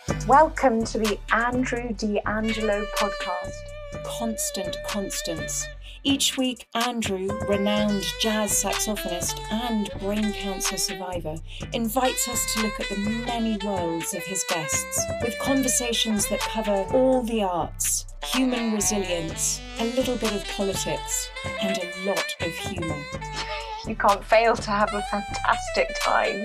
Welcome to the Andrew D'Angelo podcast. Constant constants. Each week, Andrew, renowned jazz saxophonist and brain cancer survivor, invites us to look at the many worlds of his guests, with conversations that cover all the arts, human resilience, a little bit of politics, and a lot of humour. You can't fail to have a fantastic time.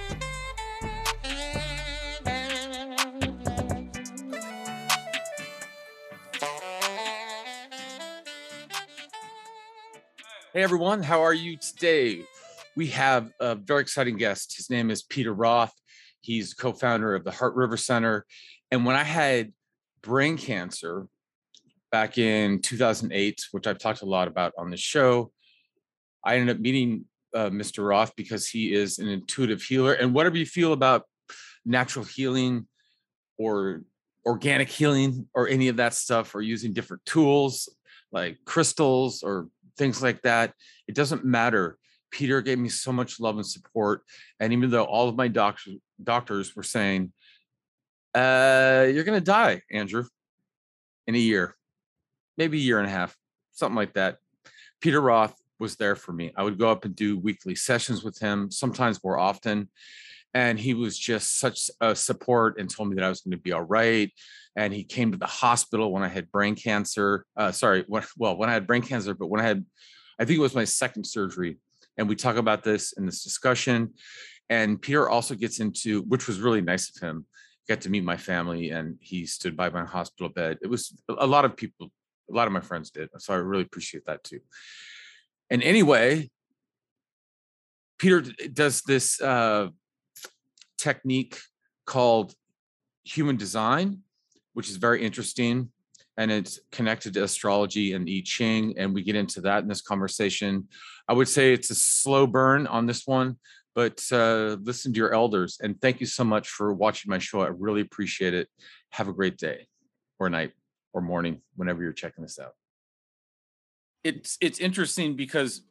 Hey everyone, how are you today? We have a very exciting guest. His name is Peter Roth. He's co-founder of the Heart River Center. And when I had brain cancer back in 2008, which I've talked a lot about on the show, I ended up meeting Mr. Roth because he is an intuitive healer. And whatever you feel about natural healing or organic healing or any of that stuff, or using different tools like crystals or things like that, it doesn't matter. Peter gave me so much love and support. And even though all of my doctors were saying, you're going to die, Andrew, in a year, maybe a year and a half, something like that, Peter Roth was there for me. I would go up and do weekly sessions with him, sometimes more often. And he was just such a support and told me that I was going to be all right. And he came to the hospital when I had brain cancer. When I had brain cancer, but when I think it was my second surgery. And we talk about this in this discussion. And Peter also gets into, which was really nice of him, got to meet my family, and he stood by my hospital bed. It was a lot of people, a lot of my friends did. So I really appreciate that too. And anyway, Peter does this technique called human design, which is very interesting, and it's connected to astrology and I Ching, and we get into that in this conversation. I would say it's a slow burn on this one, but listen to your elders, and thank you so much for watching my show. I really appreciate it. Have a great day or night or morning, whenever you're checking this out. It's interesting because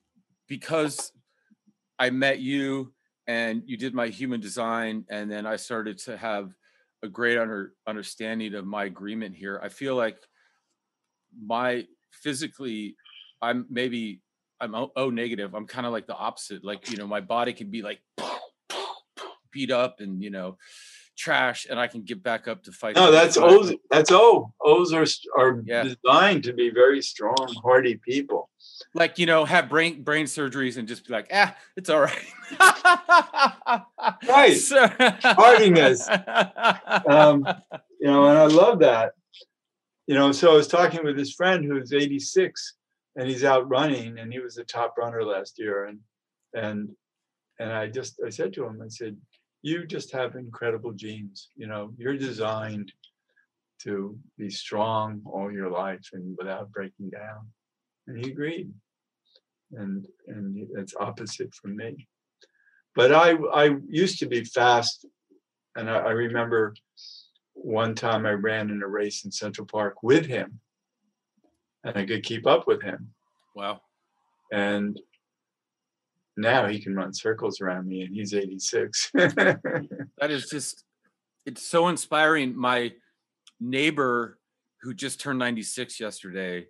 I met you and you did my human design, and then I started to have a great understanding of my agreement here. I feel like I'm O negative. I'm kind of like the opposite. Like, my body can be like beat up and, trash, and I can get back up to fight. No, that's O's. That's O. O's are designed to be very strong, hardy people. Like, have brain surgeries and just be like, it's all right. Right. Hardiness. And I love that. So I was talking with this friend who's 86 and he's out running, and he was the top runner last year. And I said to him, I said, you just have incredible genes. You're designed to be strong all your life and without breaking down. And he agreed. And it's opposite from me. But I used to be fast. And I remember one time I ran in a race in Central Park with him, and I could keep up with him. Wow. And now he can run circles around me, and he's 86. That is just, it's so inspiring. My neighbor who just turned 96 yesterday,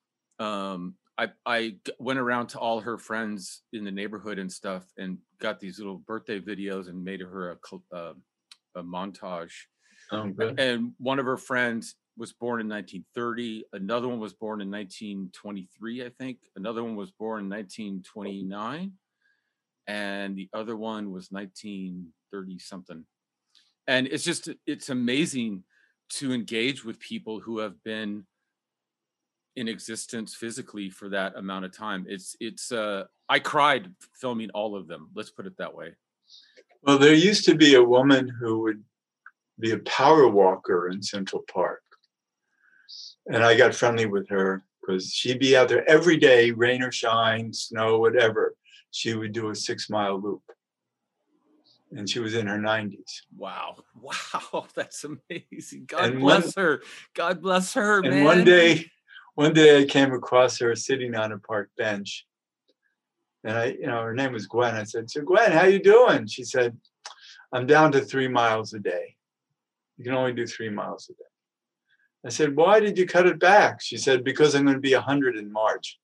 I went around to all her friends in the neighborhood and stuff, and got these little birthday videos and made her a montage. Oh, good. And one of her friends was born in 1930. Another one was born in 1923, I think. Another one was born in 1929. And the other one was 1930 something. And it's amazing to engage with people who have been in existence physically for that amount of time. I cried filming all of them. Let's put it that way. Well, there used to be a woman who would be a power walker in Central Park. And I got friendly with her because she'd be out there every day, rain or shine, snow, whatever. She would do a 6-mile loop. And she was in her 90s. Wow. That's amazing. God bless her. God bless her, and man. One day I came across her sitting on a park bench. And her name was Gwen. I said, so Gwen, how you doing? She said, I'm down to 3 miles a day. You can only do 3 miles a day. I said, why did you cut it back? She said, because I'm going to be 100 in March.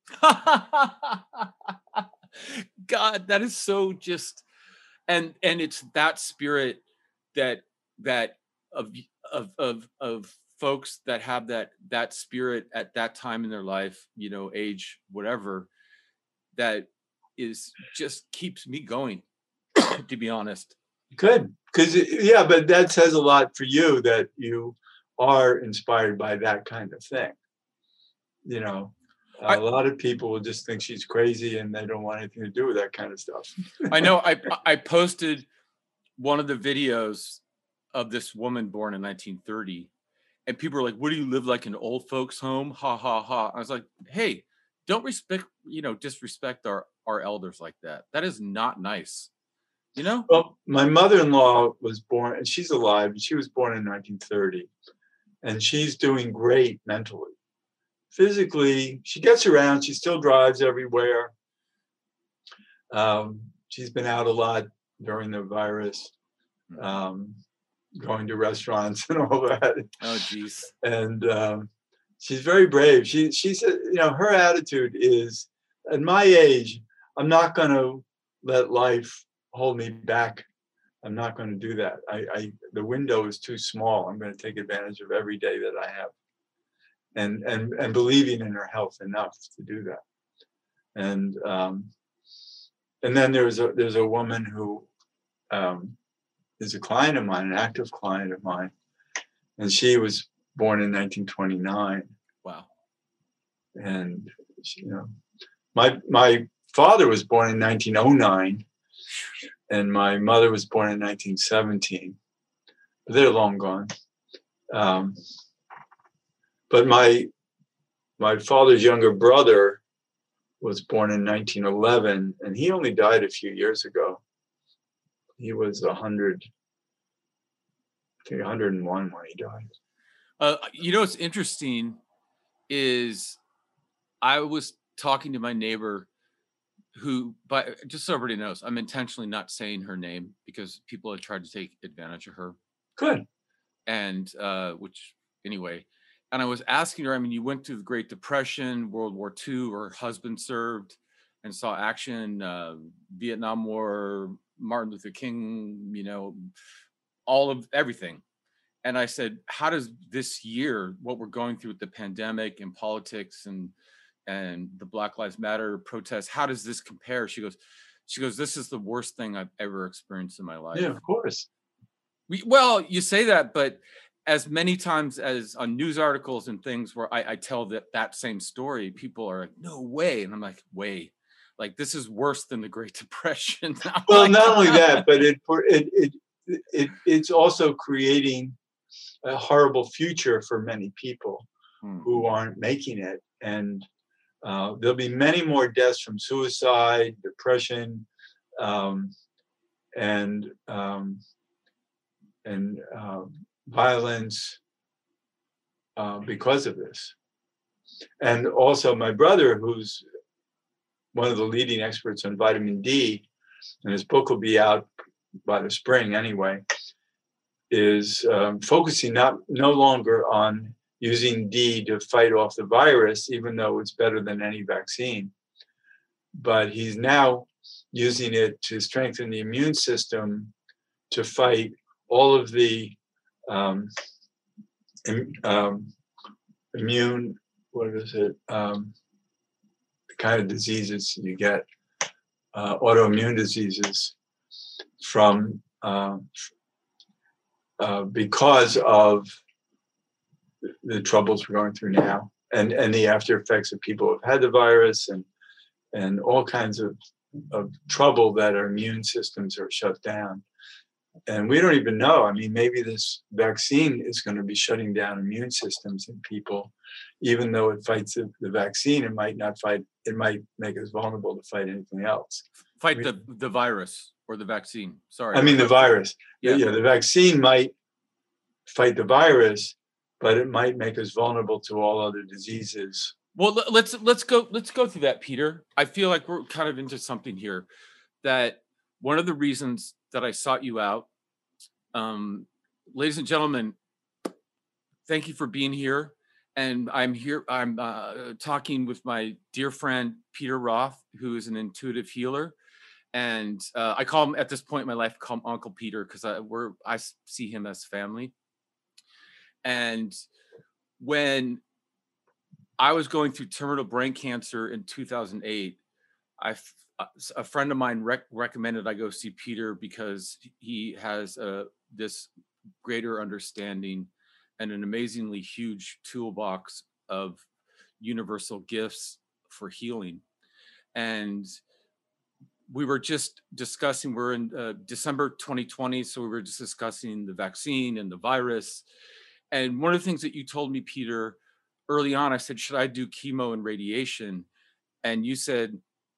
God, that is so just, and it's that spirit that of folks that have that spirit at that time in their life, age, whatever, that is just keeps me going, to be honest. Good. Because, yeah, but that says a lot for you that you are inspired by that kind of thing. A lot of people will just think she's crazy and they don't want anything to do with that kind of stuff. I know. I posted one of the videos of this woman born in 1930, and people were like, what do you live like an old folks home? Ha ha ha. I was like, hey, don't disrespect our elders like that. That is not nice. Well, my mother-in-law was born, and she's alive, she was born in 1930, and she's doing great mentally. Physically, she gets around, she still drives everywhere. She's been out a lot during the virus, going to restaurants and all that. Oh, geez. And she's very brave. She said, her attitude is, at my age, I'm not going to let life hold me back. I'm not going to do that. The window is too small. I'm going to take advantage of every day that I have, and believing in her health enough to do that. And then there's a woman who is a client of mine, an active client of mine, and she was born in 1929. Wow. And my father was born in 1909. And my mother was born in 1917. But they're long gone. But my father's younger brother was born in 1911, and he only died a few years ago. He was 100, I think 101 when he died. What's interesting is I was talking to my neighbor who, but just so everybody knows, I'm intentionally not saying her name because people have tried to take advantage of her. Good. And which anyway, and I was asking her, you went through the Great Depression, World War II, her husband served and saw action, Vietnam War, Martin Luther King, all of everything. And I said, how does this year, what we're going through with the pandemic and politics and the Black Lives Matter protests, how does this compare? She goes, this is the worst thing I've ever experienced in my life. Yeah, of course. Well, you say that, but as many times as on news articles and things where I tell that same story, people are like, no way. And I'm like, way, like, this is worse than the Great Depression. Well, not only that, but it's also creating a horrible future for many people who aren't making it. And there'll be many more deaths from suicide, depression, and violence because of this. And also my brother, who's one of the leading experts on vitamin D, and his book will be out by the spring anyway, is focusing no longer on using D to fight off the virus, even though it's better than any vaccine. But he's now using it to strengthen the immune system to fight all of the immune, the kind of diseases you get, autoimmune diseases from because of the troubles we're going through now, and the after effects of people who've had the virus, and all kinds of trouble that our immune systems are shut down. And we don't even know. I mean, maybe this vaccine is going to be shutting down immune systems in people, even though it fights the vaccine. It might not fight. It might make us vulnerable to fight anything else. Fight the virus or the vaccine. Sorry. I mean the virus. Yeah. The vaccine might fight the virus, but it might make us vulnerable to all other diseases. Well, let's go through that, Peter. I feel like we're kind of into something here. That one of the reasons that I sought you out ladies and gentlemen, thank you for being here. And I'm talking with my dear friend, Peter Roth, who is an intuitive healer. And I call him, at this point in my life, call him Uncle Peter, because I see him as family. And when I was going through terminal brain cancer in 2008, a friend of mine recommended I go see Peter because he has this greater understanding and an amazingly huge toolbox of universal gifts for healing. And we were just discussing, we're in December 2020, so we were just discussing the vaccine and the virus. And one of the things that you told me, Peter, early on, I said, should I do chemo and radiation? And you said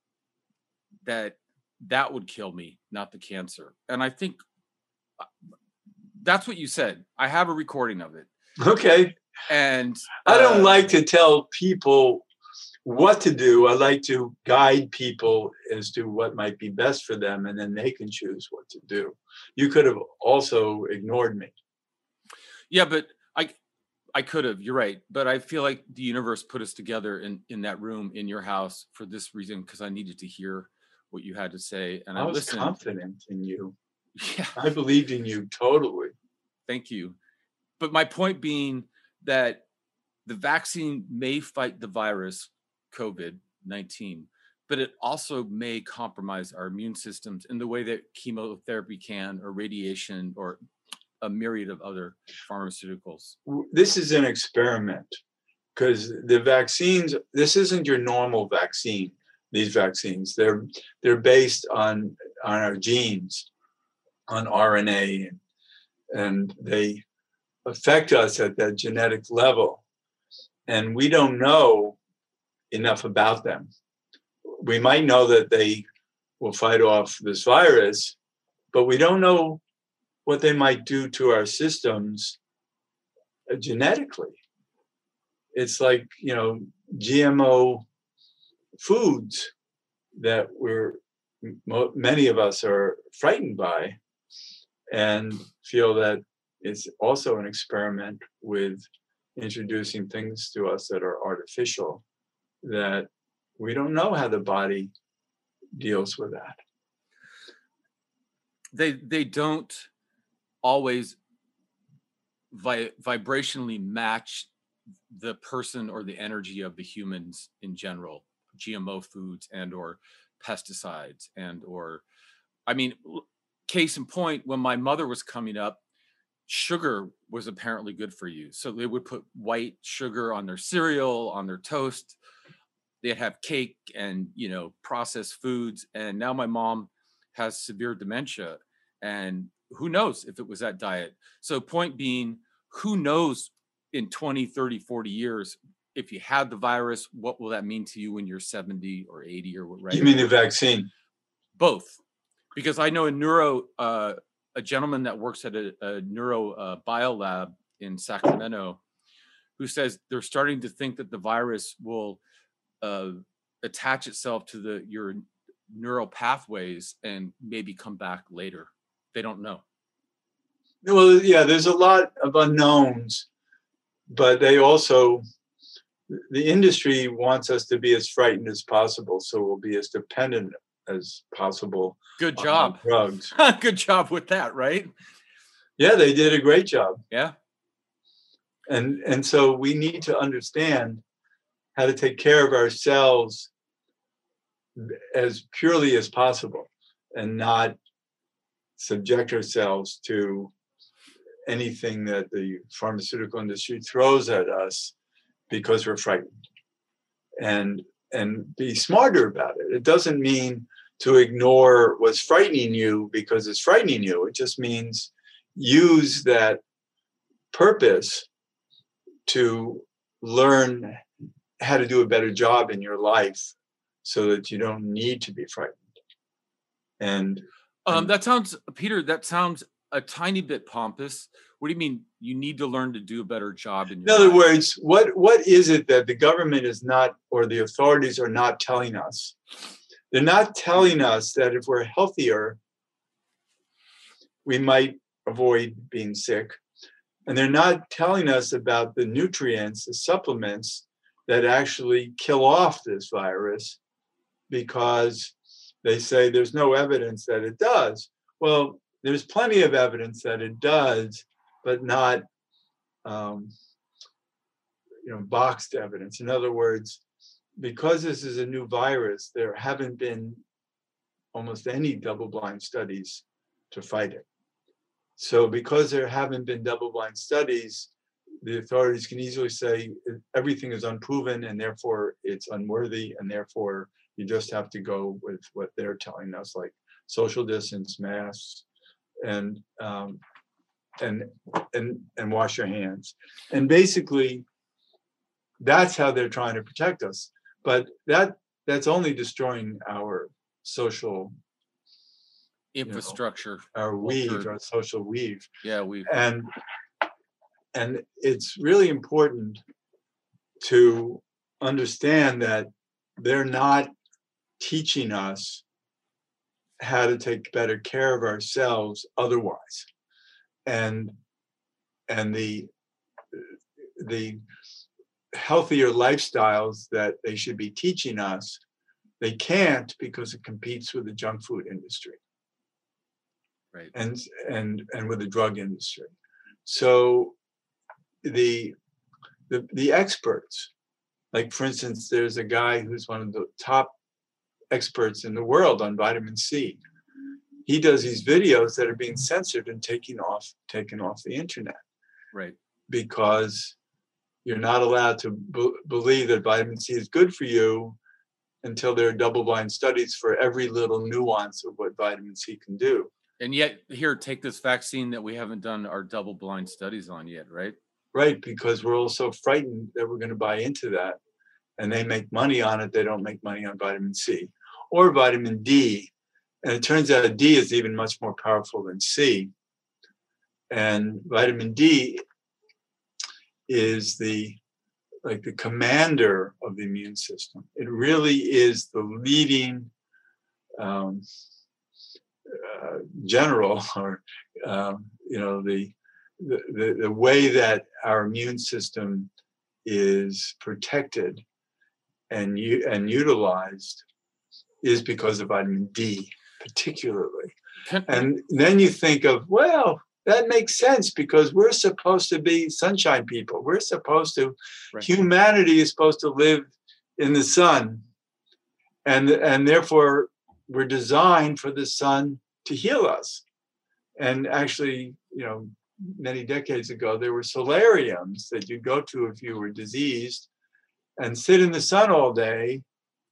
that would kill me, not the cancer. And I think that's what you said. I have a recording of it. Okay. And I don't like to tell people what to do. I like to guide people as to what might be best for them, and then they can choose what to do. You could have also ignored me. Yeah, but I could have, you're right. But I feel like the universe put us together in that room in your house for this reason, because I needed to hear what you had to say. And I was listened. Confident in you. Yeah. I believed in you totally. Thank you. But my point being that the vaccine may fight the virus, COVID-19, but it also may compromise our immune systems in the way that chemotherapy can, or radiation, or a myriad of other pharmaceuticals. This is an experiment, because the vaccines, this isn't your normal vaccine. These vaccines, they're based on our genes, on RNA, and they affect us at that genetic level. And we don't know enough about them. We might know that they will fight off this virus, but we don't know what they might do to our systems genetically. It's like, GMO foods that many of us are frightened by, and feel that it's also an experiment with introducing things to us that are artificial, that we don't know how the body deals with that. They don't always vibrationally match the person or the energy of the humans in general. GMO foods and or pesticides and or, I mean, case in point, when my mother was coming up, sugar was apparently good for you. So they would put white sugar on their cereal, on their toast. They'd have cake and, processed foods. And now my mom has severe dementia, and who knows if it was that diet. So point being, who knows in 20, 30, 40 years, if you had the virus, what will that mean to you when you're 70 or 80 or what, right? You mean the vaccine? Both. Because I know a gentleman that works at a neuro biolab in Sacramento, who says they're starting to think that the virus will attach itself to your neural pathways and maybe come back later. They don't know. Well, yeah, there's a lot of unknowns, but the industry wants us to be as frightened as possible, so we'll be as dependent as possible. Good job. On drugs. Good job with that, right? Yeah, they did a great job. Yeah. And so we need to understand how to take care of ourselves as purely as possible, and not subject ourselves to anything that the pharmaceutical industry throws at us because we're frightened, and be smarter about it. It doesn't mean to ignore what's frightening you because it's frightening you. It just means use that purpose to learn how to do a better job in your life so that you don't need to be frightened. And that sounds, Peter, that sounds a tiny bit pompous. What do you mean you need to learn to do a better job in your life? In other words, what is it that the government is not, or the authorities are not telling us? They're not telling us that if we're healthier, we might avoid being sick. And they're not telling us about the nutrients, the supplements that actually kill off this virus, because they say there's no evidence that it does. Well, there's plenty of evidence that it does, but not boxed evidence. In other words, because this is a new virus, there haven't been almost any double-blind studies to fight it. So because there haven't been double-blind studies, the authorities can easily say everything is unproven and therefore it's unworthy, and therefore you just have to go with what they're telling us, like social distance, masks, and wash your hands. And basically, that's how they're trying to protect us. But that's only destroying our social infrastructure, our weave, our social weave. Yeah, weave. And it's really important to understand that they're not teaching us how to take better care of ourselves otherwise. And the healthier lifestyles that they should be teaching us, they can't, because it competes with the junk food industry. Right. And with the drug industry. So the experts, like for instance, there's a guy who's one of the top experts in the world on vitamin C. He does these videos that are being censored and taken off the internet. Right. Because you're not allowed to believe that vitamin C is good for you until there are double-blind studies for every little nuance of what vitamin C can do. And yet, here, take this vaccine that we haven't done our double-blind studies on yet, right? Right, because we're all so frightened that we're going to buy into that. And they make money on it. They don't make money on vitamin C or vitamin D. And it turns out D is even much more powerful than C. And vitamin D is the commander of the immune system. It really is the leading general, or the way that our immune system is protected and utilized is because of vitamin D, particularly. And then you think of, well, that makes sense, because we're supposed to be sunshine people. We're supposed to, right. Humanity is supposed to live in the sun. And therefore, we're designed for the sun to heal us. And actually, many decades ago, there were solariums that you'd go to if you were diseased and sit in the sun all day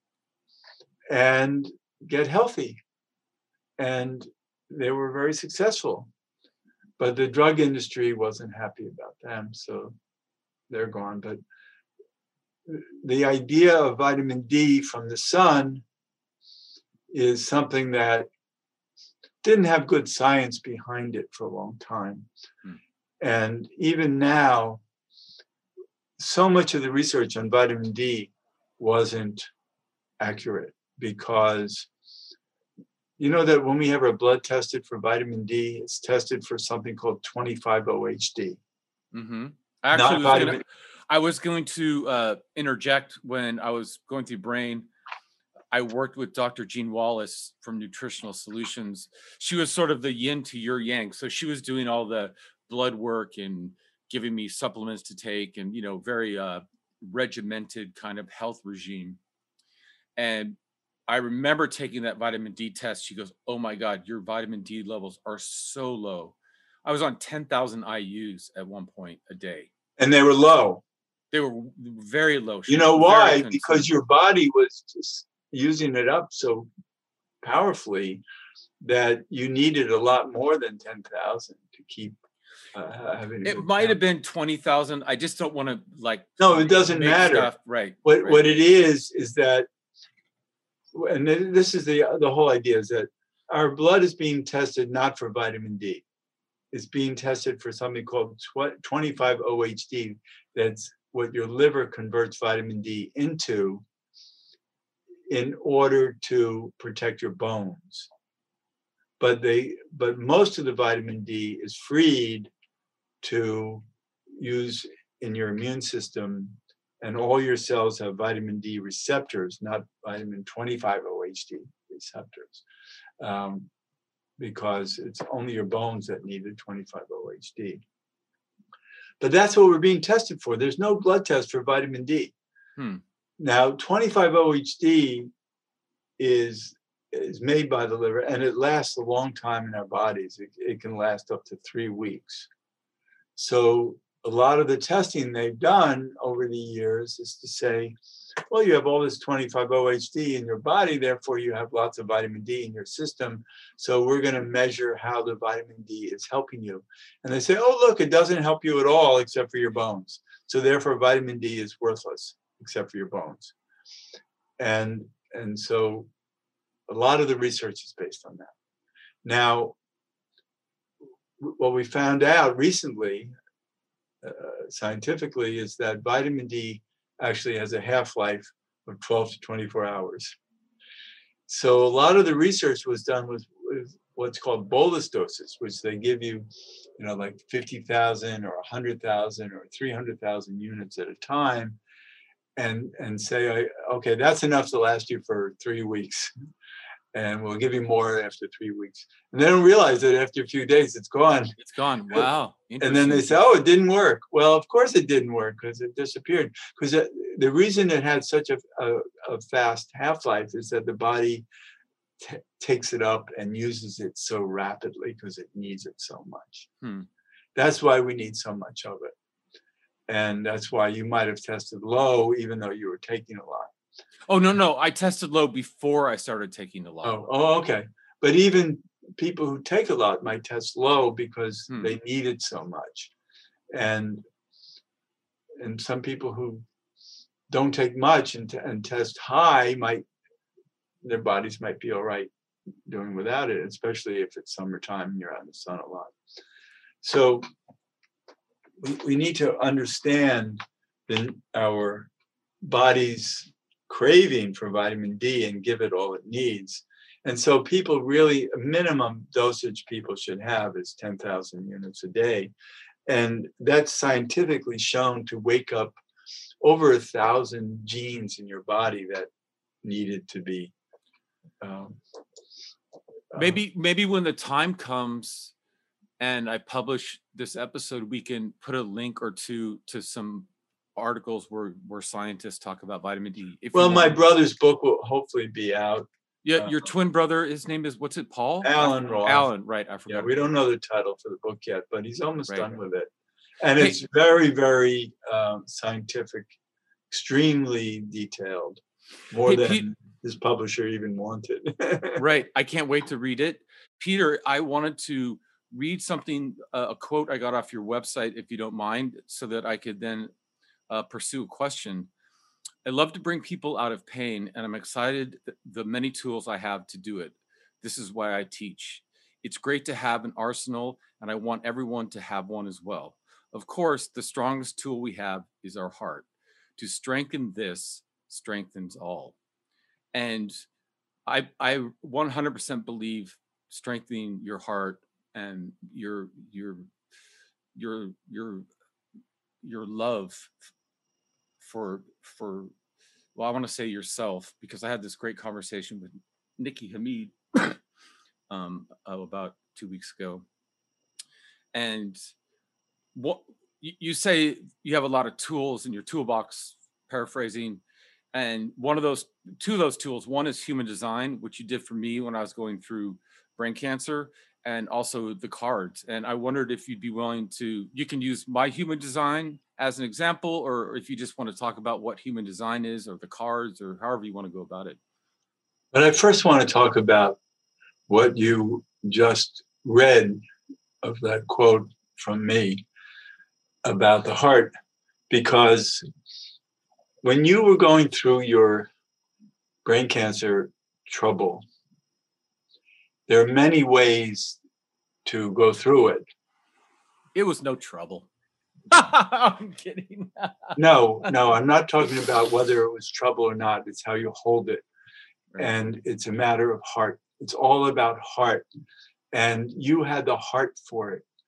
and get healthy. And they were very successful. But the drug industry wasn't happy about them, so they're gone. But the idea of vitamin D from the sun is something that didn't have good science behind it for a long time. And even now, so much of the research on vitamin D wasn't accurate, because you know that when we have our blood tested for vitamin D, it's tested for something called 25-OHD. Mm-hmm. Actually, I was going to interject when I was going through brain. I worked with Dr. Jean Wallace from Nutritional Solutions. She was sort of the yin to your yang. So she was doing all the blood work and giving me supplements to take, and, very regimented kind of health regime. And I remember taking that vitamin D test. She goes, "Oh my God, your vitamin D levels are so low." I was on 10,000 IUs at one point a day. And they were low. They were very low. You know why? Because your body was just using it up so powerfully that you needed a lot more than 10,000 to keep having. It might have been 20,000. I just don't want to No, it doesn't matter. Stuff. Right. What it is that, and this is the whole idea, is that our blood is being tested not for vitamin D. It's being tested for something called 25-OHD. That's what your liver converts vitamin D into in order to protect your bones. But most of the vitamin D is freed to use in your immune system, and all your cells have vitamin D receptors, not vitamin 25-OHD receptors, because it's only your bones that need the 25-OHD. But that's what we're being tested for. There's no blood test for vitamin D. Now, 25-OHD is made by the liver, and it lasts a long time in our bodies. It can last up to 3 weeks. So a lot of the testing they've done over the years is to say, well, you have all this 25-OHD in your body, therefore you have lots of vitamin D in your system. So we're going to measure how the vitamin D is helping you. And they say, oh, look, it doesn't help you at all except for your bones. So therefore vitamin D is worthless except for your bones. And so a lot of the research is based on that. Now, what we found out recently, scientifically, is that vitamin D actually has a half-life of 12 to 24 hours. So a lot of the research was done with what's called bolus doses, which they give you, like 50,000 or 100,000 or 300,000 units at a time, and say, okay, that's enough to last you for 3 weeks. And we'll give you more after 3 weeks. And they don't realize that after a few days, it's gone. It's gone. Wow. And then they say, oh, it didn't work. Well, of course it didn't work because it disappeared. Because the reason it had such a fast half-life is that the body takes it up and uses it so rapidly because it needs it so much. That's why we need so much of it. And that's why you might have tested low, even though you were taking a lot. Oh, no. I tested low before I started taking a lot. Oh, okay. But even people who take a lot might test low because they need it so much. And some people who don't take much and test high, their bodies might be all right doing without it, especially if it's summertime and you're out in the sun a lot. So we need to understand our body's craving for vitamin D and give it all it needs. And so people really, a minimum dosage people should have is 10,000 units a day. And that's scientifically shown to wake up over 1,000 genes in your body that needed to be. Maybe when the time comes and I publish this episode, we can put a link or two to some articles where scientists talk about vitamin D. Well, my brother's book will hopefully be out. Yeah, your twin brother, his name is, what's it, Paul? Alan Roth. Alan, right, I forgot. Yeah, we don't know the title for the book yet, but he's almost done with it. And it's very, very scientific, extremely detailed, more than his publisher even wanted. Right, I can't wait to read it. Peter, I wanted to read something, a quote I got off your website, if you don't mind, so that I could then pursue a question. I love to bring people out of pain, and I'm excited the many tools I have to do it. This is why I teach. It's great to have an arsenal, and I want everyone to have one as well. Of course, the strongest tool we have is our heart. To strengthen this strengthens all. And I 100% believe strengthening your heart and your love for well, I want to say yourself, because I had this great conversation with Nikki Hamid about 2 weeks ago. And what you say, you have a lot of tools in your toolbox, paraphrasing, and two of those tools, one is human design, which you did for me when I was going through brain cancer, and also the cards. And I wondered if you'd be willing to, you can use my human design as an example, or if you just want to talk about what human design is, or the cards, or however you want to go about it. But I first want to talk about what you just read of that quote from me about the heart, because when you were going through your brain cancer trouble, there are many ways to go through it. It was no trouble. I'm kidding. No, I'm not talking about whether it was trouble or not. It's how you hold it. Right. And it's a matter of heart. It's all about heart. And you had the heart for it.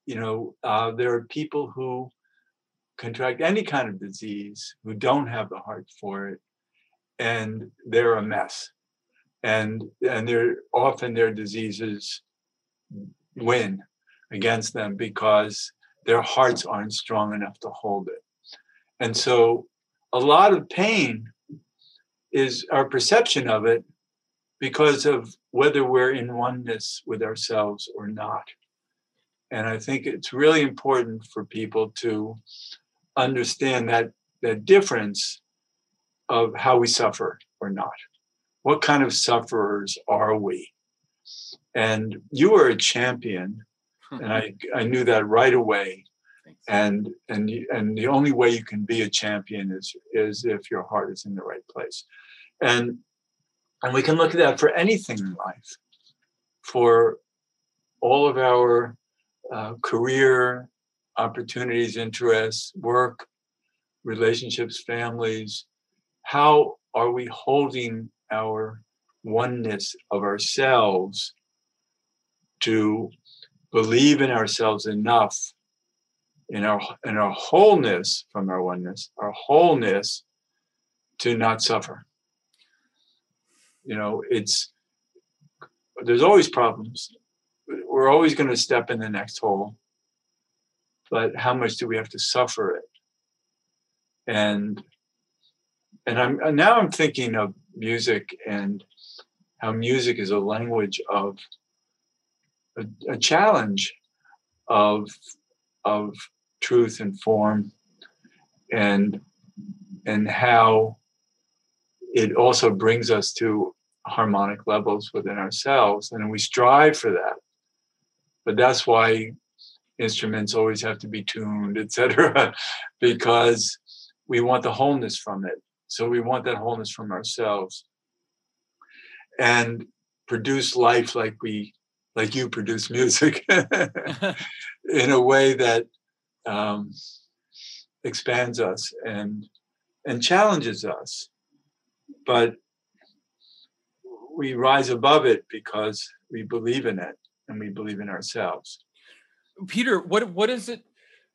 there are people who contract any kind of disease who don't have the heart for it, and they're a mess. And they're often their diseases win against them because their hearts aren't strong enough to hold it. And so a lot of pain is our perception of it because of whether we're in oneness with ourselves or not. And I think it's really important for people to understand that difference of how we suffer or not. What kind of sufferers are we? And you were a champion, and I knew that right away. And the only way you can be a champion is if your heart is in the right place. And we can look at that for anything in life, for all of our career opportunities, interests, work, relationships, families. How are we holding our oneness of ourselves to believe in ourselves enough, in our wholeness from our oneness, our wholeness, to not suffer? There's always problems. We're always going to step in the next hole. But how much do we have to suffer it? And I'm thinking of music and how music is a language of a challenge of truth and form, and how it also brings us to harmonic levels within ourselves, and we strive for that. But that's why instruments always have to be tuned, etc., because we want the wholeness from it. So we want that wholeness from ourselves, and produce life like you produce music in a way that expands us and challenges us. But we rise above it because we believe in it and we believe in ourselves. Peter, what is it?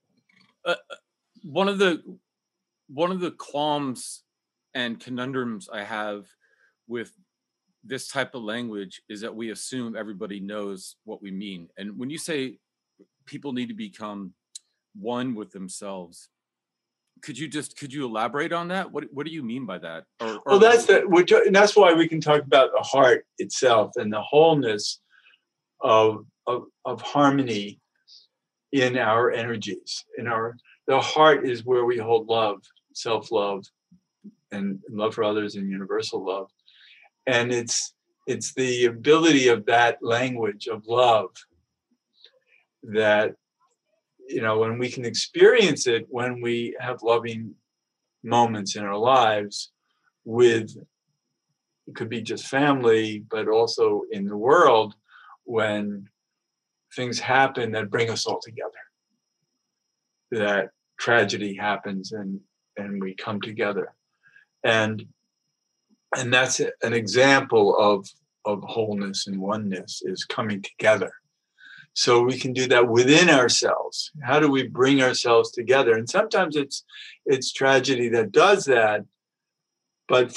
One of the qualms and conundrums I have with this type of language is that we assume everybody knows what we mean. And when you say people need to become one with themselves, could you elaborate on that? What do you mean by that? Well, that's why we can talk about the heart itself and the wholeness of harmony in our energies. The heart is where we hold love, self-love, and love for others, and universal love. And it's the ability of that language of love that, when we can experience it, when we have loving moments in our lives with, it could be just family, but also in the world, when things happen that bring us all together, that tragedy happens and we come together. And that's an example of wholeness and oneness, is coming together. So we can do that within ourselves. How do we bring ourselves together? And sometimes it's tragedy that does that, but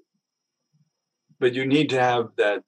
you need to have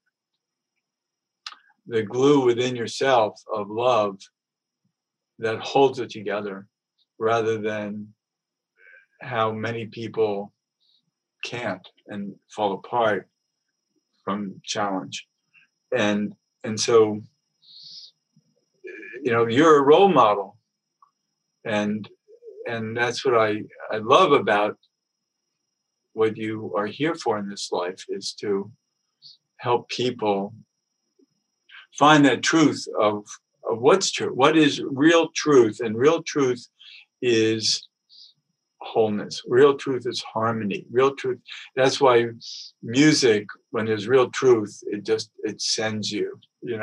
the glue within yourself of love that holds it together, rather than how many people can't and fall apart from challenge. And so, you're a role model, and that's what I love about what you are here for in this life, is to help people find that truth of what's true, what is real truth. And real truth is wholeness. Real truth is harmony. Real truth. That's why music, when there's real truth, it sends you.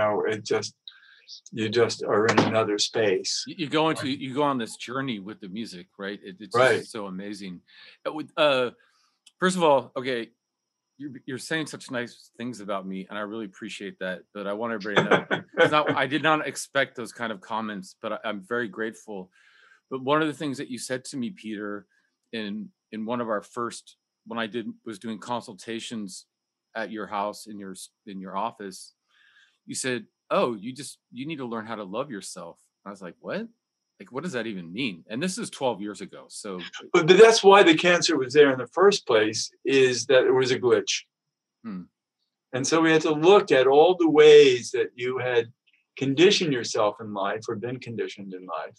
You just are in another space. You go on this journey with the music, right? It's right. Just so amazing. First of all, okay, you're saying such nice things about me, and I really appreciate that. But I want everybody to know, it's not, I did not expect those kind of comments, but I'm very grateful. But one of the things that you said to me, Peter, in one of our first, when I was doing consultations at your house in your office, you said, "Oh, you need to learn how to love yourself." I was like, "What? Like, what does that even mean?" And this is 12 years ago. So, but that's why the cancer was there in the first place, is that it was a glitch. And so we had to look at all the ways that you had conditioned yourself in life, or been conditioned in life,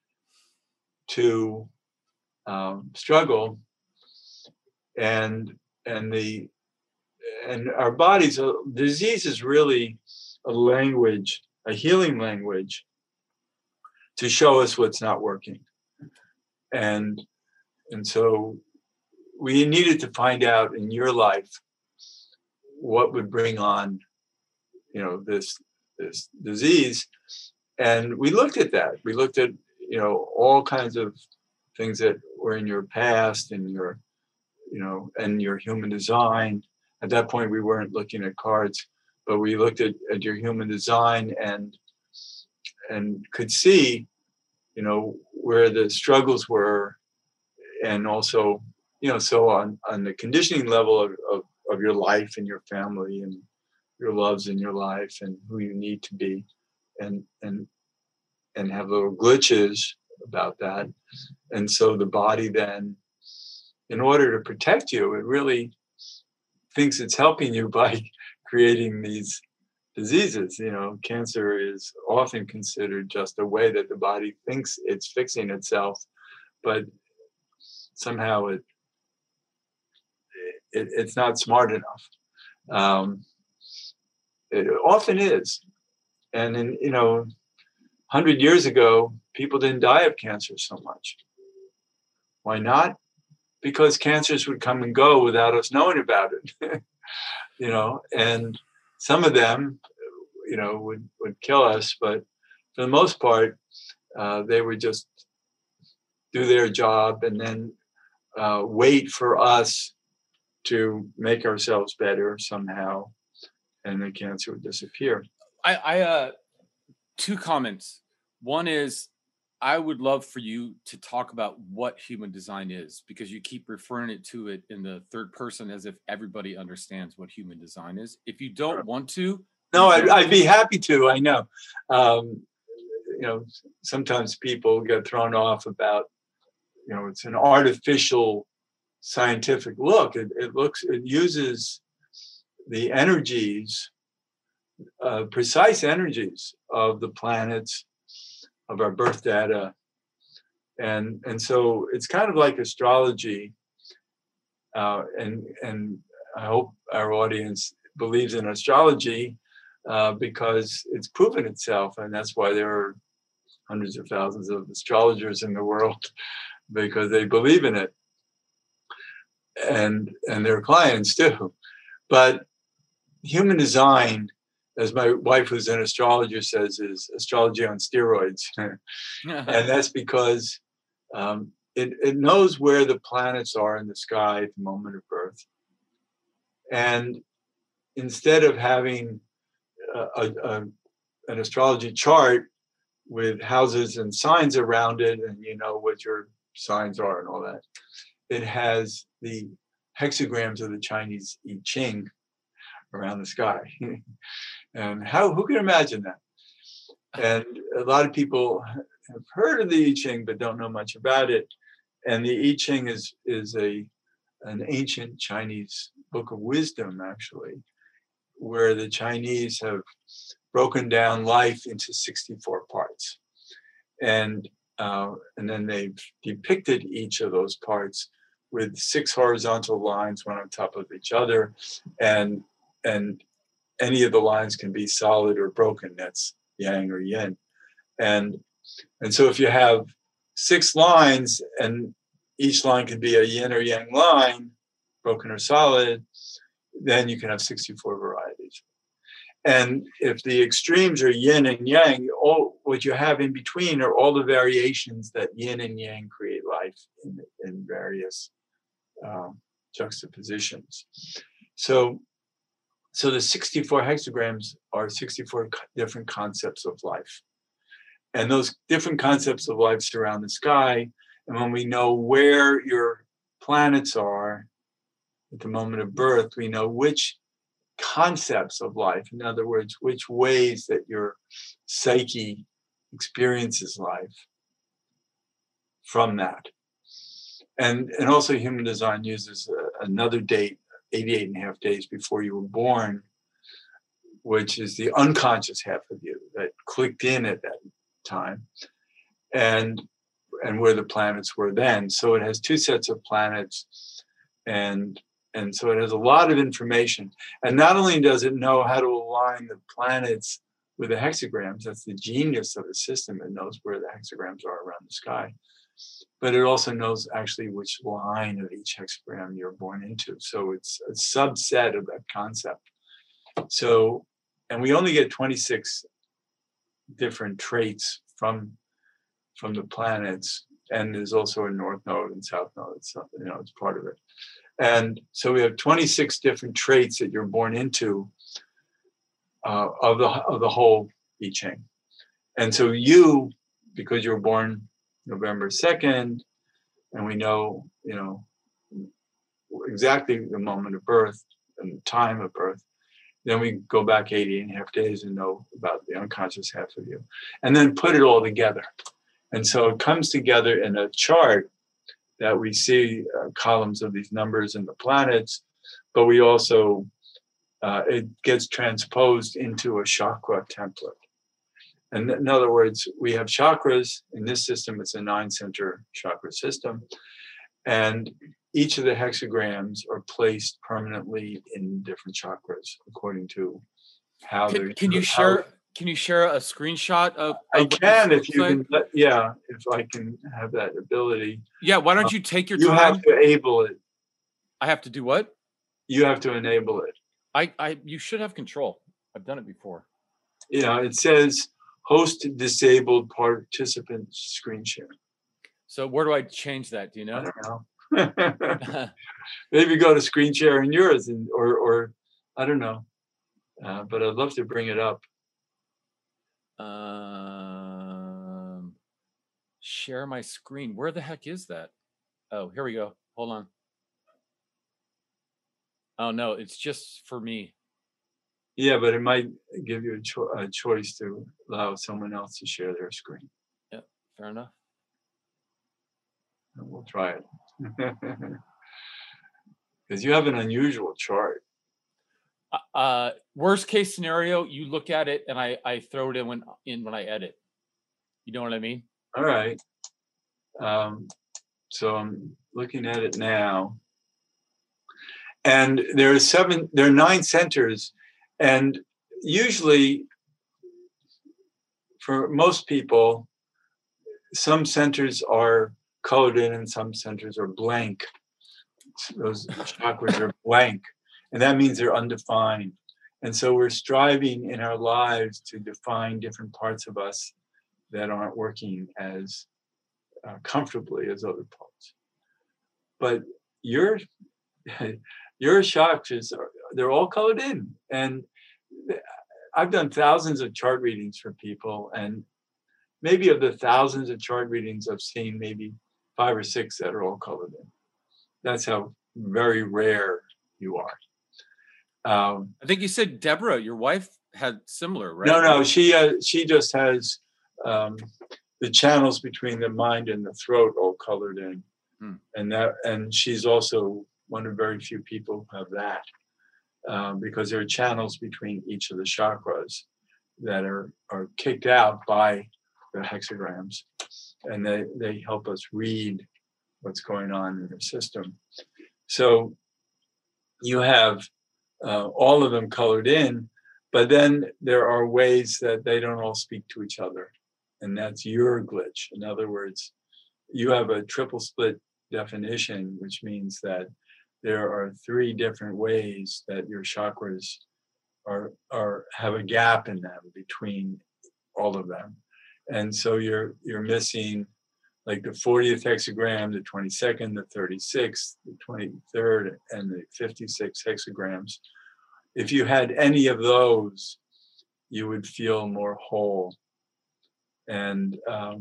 to struggle, and our bodies. Disease is really a language, a healing language, to show us what's not working. And so we needed to find out in your life what would bring on, this disease. And we looked at that. We looked at, all kinds of things that were in your past, and and your human design. At that point, we weren't looking at cards, but we looked at your human design and could see, where the struggles were, and also, so on the conditioning level of your life and your family and your loves in your life and who you need to be, and have little glitches about that. And so the body then, in order to protect you, it really thinks it's helping you by creating these diseases. Cancer is often considered just a way that the body thinks it's fixing itself, but somehow it's not smart enough. It often is. And 100 years ago, people didn't die of cancer so much. Why not? Because cancers would come and go without us knowing about it. And some of them, would kill us, but for the most part, they would just do their job and then wait for us to make ourselves better somehow, and the cancer would disappear. I two comments. One is, I would love for you to talk about what human design is, because you keep referring to it in the third person as if everybody understands what human design is. If you don't want to, no, I'd be happy to. I know. Sometimes people get thrown off about, it's an artificial scientific look. It uses the energies, precise energies of the planets, of our birth data. And so it's kind of like astrology. And I hope our audience believes in astrology, because it's proven itself. And that's why there are hundreds of thousands of astrologers in the world, because they believe in it. And their clients too. But human design, as my wife, who's an astrologer, says, is astrology on steroids. And that's because it knows where the planets are in the sky at the moment of birth. And instead of having an astrology chart with houses and signs around it, and what your signs are and all that, it has the hexagrams of the Chinese I Ching around the sky. And who can imagine that? And a lot of people have heard of the I Ching but don't know much about it. And the I Ching is an ancient Chinese book of wisdom, actually, where the Chinese have broken down life into 64 parts. And then they've depicted each of those parts with 6 horizontal lines, one on top of each other, and any of the lines can be solid or broken. That's yang or yin. And so if you have 6 lines and each line can be a yin or yang line, broken or solid, then you can have 64 varieties. And if the extremes are yin and yang, all what you have in between are all the variations that yin and yang create life in various juxtapositions. So the 64 hexagrams are 64 different concepts of life. And those different concepts of life surround the sky. And when we know where your planets are at the moment of birth, we know which concepts of life, in other words, which ways that your psyche experiences life from that. And also human design uses another date, 88 and a half days before you were born, which is the unconscious half of you that clicked in at that time, and where the planets were then. So it has two sets of planets, and so it has a lot of information. And not only does it know how to align the planets with the hexagrams, that's the genius of the system. It knows where the hexagrams are around the sky, but it also knows actually which line of each hexagram you're born into. So it's a subset of that concept. So, and we only get 26 different traits from the planets, and there's also a north node and south node. It's, it's part of it. And so we have 26 different traits that you're born into of the whole I Ching. And so you, because you were born November 2nd, and we know, exactly the moment of birth and the time of birth, then we go back 80 and a half days and know about the unconscious half of you, and then put it all together. And so it comes together in a chart that we see columns of these numbers and the planets, but we also, it gets transposed into a chakra template. And in other words, we have chakras. In this system, it's a 9-center chakra system. And each of the hexagrams are placed permanently in different chakras according to how they're. Can you share a screenshot of I can, if you can. If I can have that ability. Yeah, why don't you take your time? You have to enable it. I have to do what? You have to enable it. You should have control. I've done it before. It says host disabled participant screen share. So where do I change that? Do you know? I don't know. Maybe go to screen share in yours, or I don't know. But I'd love to bring it up. Share my screen. Where the heck is that? Oh, here we go. Hold on. Oh no, it's just for me. Yeah, but it might give you a choice to allow someone else to share their screen. Yeah, fair enough. And we'll try it. Because you have an unusual chart. Worst case scenario, you look at it and I throw it in when I edit. You know what I mean? All right. So I'm looking at it now. And there are 9 centers. And usually, for most people, some centers are colored in and some centers are blank. Those chakras are blank. And that means they're undefined. And so we're striving in our lives to define different parts of us that aren't working as comfortably as other parts. But your chakras, they're all colored in. And I've done thousands of chart readings for people. And maybe of the thousands of chart readings I've seen, maybe 5 or 6 that are all colored in. That's how very rare you are. I think you said Deborah, your wife, had similar, right? No, she just has the channels between the mind and the throat all colored in, and she's also one of very few people who have that, because there are channels between each of the chakras that are kicked out by the hexagrams, and they help us read what's going on in the system. So you have all of them colored in, but then there are ways that they don't all speak to each other. And that's your glitch. In other words, you have a triple split definition, which means that there are 3 different ways that your chakras have a gap in them between all of them. And so you're missing like the 40th hexagram, the 22nd, the 36th, the 23rd, and the 56 hexagrams. If you had any of those, you would feel more whole. And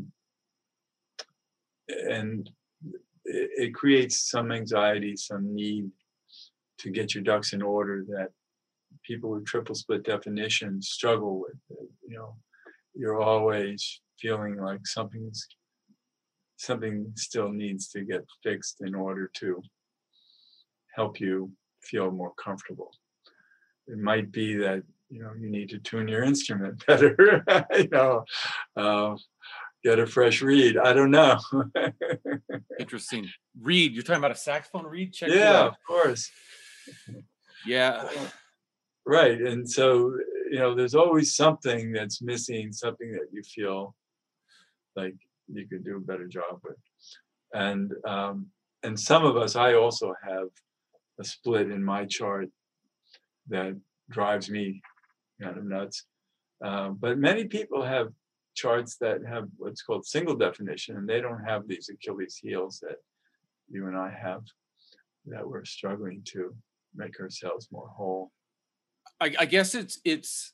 it creates some anxiety, some need to get your ducks in order that people with triple split definitions struggle with. You know, you're always feeling like something still needs to get fixed in order to help you feel more comfortable. It might be that, you know, you need to tune your instrument better, you know, get a fresh reed. I don't know. Interesting. Reed, you're talking about a saxophone reed? Check yeah, of course. Yeah. Right. And so, you know, there's always something that's missing, something that you feel like you could do a better job with. And some of us, I also have a split in my chart that drives me kind of nuts. But many people have charts that have what's called single definition, and they don't have these Achilles heels that you and I have, that we're struggling to make ourselves more whole. I guess it's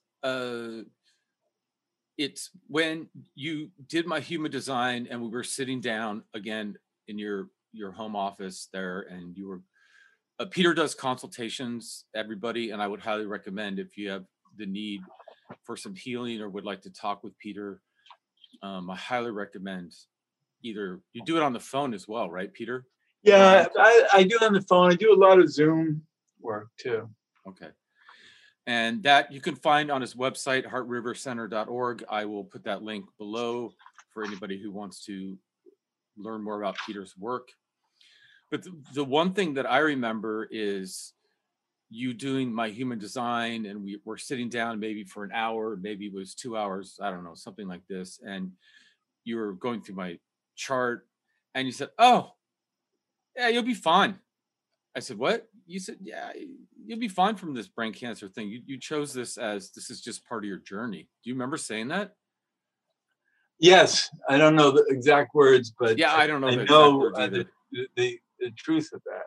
when you did my human design and we were sitting down again in your home office there, and you were Peter does consultations, everybody, and I would highly recommend, if you have the need for some healing or would like to talk with Peter, I highly recommend either you do it on the phone as well, right, Peter? Yeah, I do it on the phone. I do a lot of Zoom work too. Okay. And that you can find on his website, heartrivercenter.org. I will put that link below for anybody who wants to learn more about Peter's work. But the one thing that I remember is you doing my human design, and we were sitting down maybe for an hour, maybe it was 2 hours, I don't know, something like this. And you were going through my chart and you said, "Oh, yeah, you'll be fine." I said, "What?" You said, "Yeah, you'll be fine from this brain cancer thing. You chose this as this is just part of your journey." Do you remember saying that? Yes, I don't know the exact words, but yeah, I don't know. I the know exact words either. The truth of that.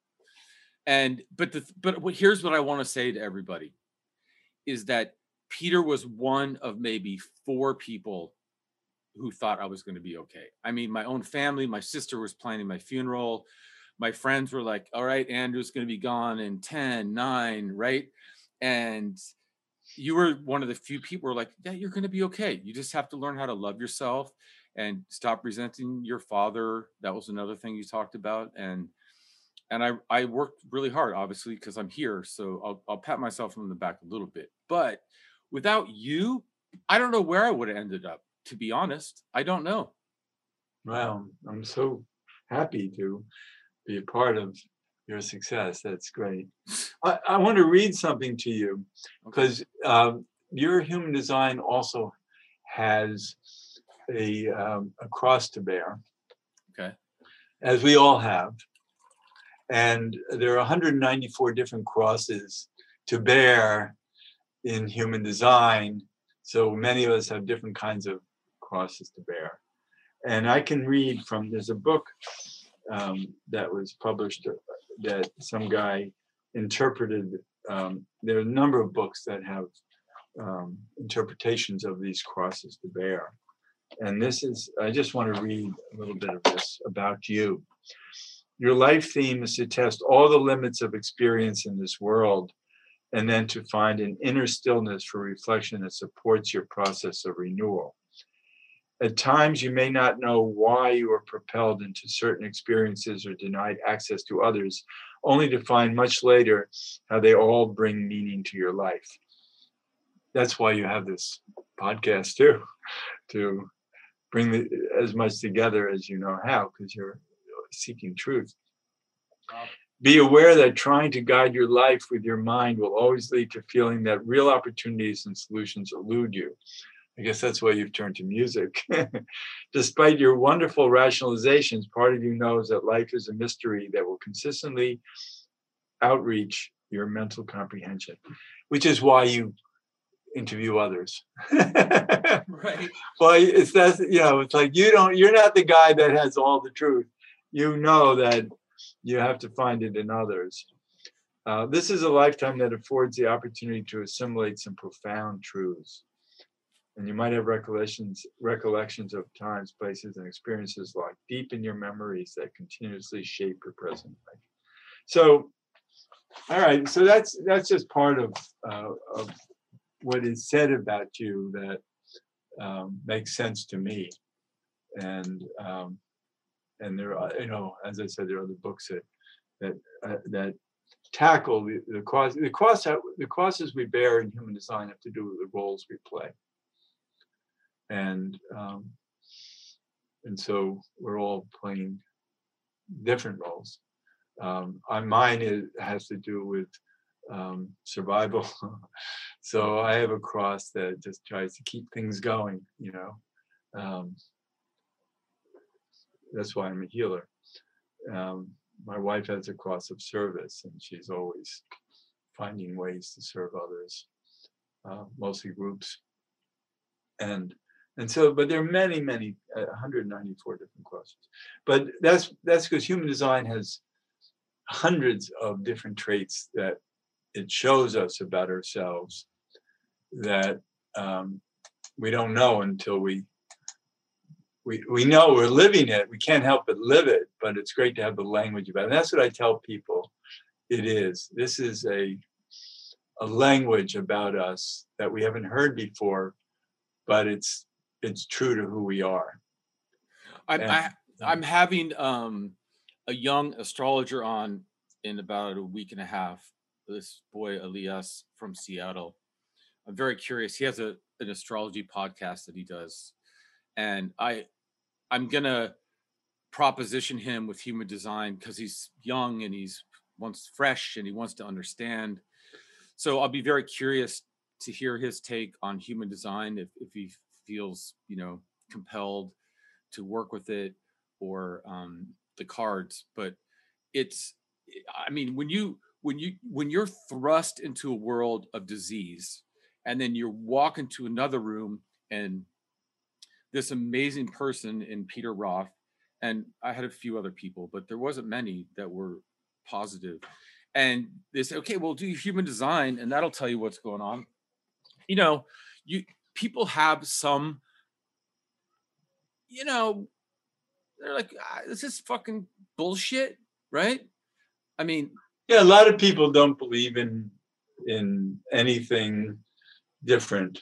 And but here's what I want to say to everybody is that Peter was one of maybe 4 people who thought I was going to be okay. I mean, my own family, my sister was planning my funeral. My friends were like, "All right, Andrew's going to be gone in 10, 9, right?" And you were one of the few people who were like, "Yeah, you're going to be okay. You just have to learn how to love yourself and stop resenting your father." That was another thing you talked about. And I worked really hard, obviously, because I'm here. So I'll pat myself on the back a little bit. But without you, I don't know where I would have ended up, to be honest. I don't know. Wow, I'm so happy to be a part of your success. That's great. I want to read something to you, because your human design also has a cross to bear. Okay. As we all have. And there are 194 different crosses to bear in human design. So many of us have different kinds of crosses to bear. And I can read from, there's a book that was published that some guy interpreted. There are a number of books that have interpretations of these crosses to bear. And this is, I just want to read a little bit of this about you. Your life theme is to test all the limits of experience in this world, and then to find an inner stillness for reflection that supports your process of renewal. At times, you may not know why you are propelled into certain experiences or denied access to others, only to find much later how they all bring meaning to your life. That's why you have this podcast too, to bring as much together as you know how, because you're seeking truth. Be aware that trying to guide your life with your mind will always lead to feeling that real opportunities and solutions elude you. I guess that's why you've turned to music. Despite your wonderful rationalizations, part of you knows that life is a mystery that will consistently outreach your mental comprehension, which is why you interview others. Right. Well, it's that, it's like you're not the guy that has all the truth. You know that you have to find it in others. This is a lifetime that affords the opportunity to assimilate some profound truths. And you might have recollections of times, places, and experiences locked deep in your memories that continuously shape your present life. So, all right. So that's just part of what is said about you that makes sense to me. And there are, as I said, there are other books that tackle the crosses we bear in human design have to do with the roles we play. And so we're all playing different roles. Mine has to do with survival. So I have a cross that just tries to keep things going, that's why I'm a healer. My wife has a cross of service, and she's always finding ways to serve others, mostly groups. And so, but there are many, 194 different crosses. But that's because human design has hundreds of different traits that it shows us about ourselves that we don't know until we know we're living it. We can't help but live it, but it's great to have the language about it. And that's what I tell people. This is a language about us that we haven't heard before, but it's true to who we are. I'm having a young astrologer on in about a week and a half. This boy Elias from Seattle. I'm very curious. He has an astrology podcast that he does, and I'm gonna proposition him with human design because he's young and wants fresh and he wants to understand. So I'll be very curious to hear his take on human design if he feels compelled to work with it or the cards. But when you're thrust into a world of disease and then you walk into another room and this amazing person in Peter Roth, and I had a few other people, but there wasn't many that were positive. And they say, okay, well, do human design and that'll tell you what's going on. People have some, they're like, this is fucking bullshit, right? I mean, yeah, a lot of people don't believe in anything different.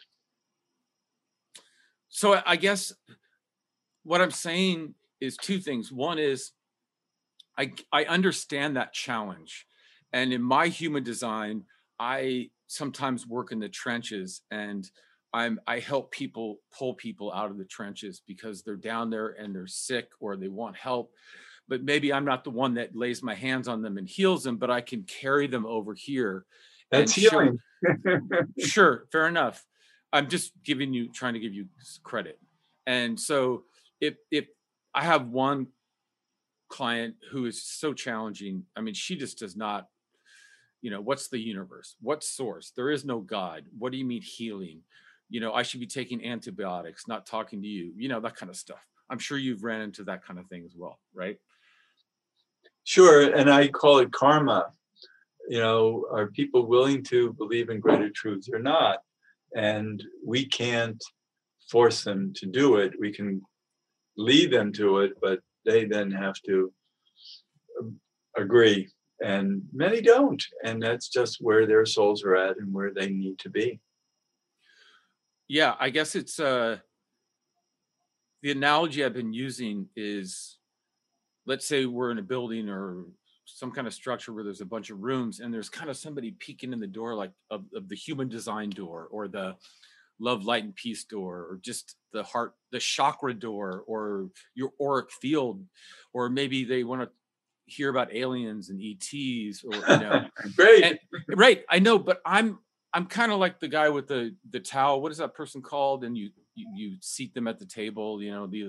So I guess what I'm saying is two things. One is I understand that challenge. And in my human design, I sometimes work in the trenches and I help people pull people out of the trenches because they're down there and they're sick or they want help. But maybe I'm not the one that lays my hands on them and heals them, but I can carry them over here. That's healing. Sure, fair enough. I'm just trying to give you credit. And so if I have one client who is so challenging, I mean, she just does not, what's the universe? What's source? There is no God. What do you mean healing? I should be taking antibiotics, not talking to you, that kind of stuff. I'm sure you've ran into that kind of thing as well, right? Sure. And I call it karma. Are people willing to believe in greater truths or not? And we can't force them to do it. We can lead them to it, but they then have to agree. And many don't. And that's just where their souls are at and where they need to be. Yeah, I guess it's the analogy I've been using is, let's say we're in a building or some kind of structure where there's a bunch of rooms and there's kind of somebody peeking in the door, like of the human design door or the love, light, and peace door, or just the heart, the chakra door, or your auric field, or maybe they want to hear about aliens and ETs, or Great. Right. I know, but I'm kind of like the guy with the towel. What is that person called? And you seat them at the table,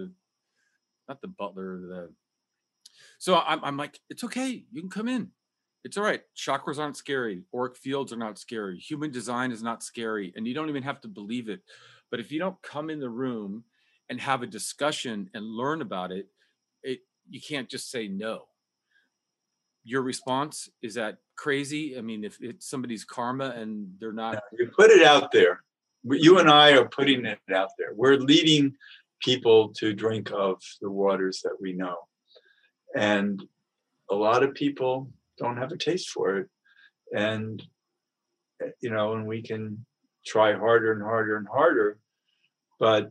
not the butler, so I'm like, it's okay, you can come in, It's all right. Chakras aren't scary. Auric fields are not scary. Human design is not scary. And you don't even have to believe it. But if you don't come in the room and have a discussion and learn about it, you can't just say no. Your response, is that crazy? I mean, if it's somebody's karma and they're not. You put it out there. You and I are putting it out there. We're leading people to drink of the waters that we know. And a lot of people don't have a taste for it. And, and we can try harder and harder and harder. But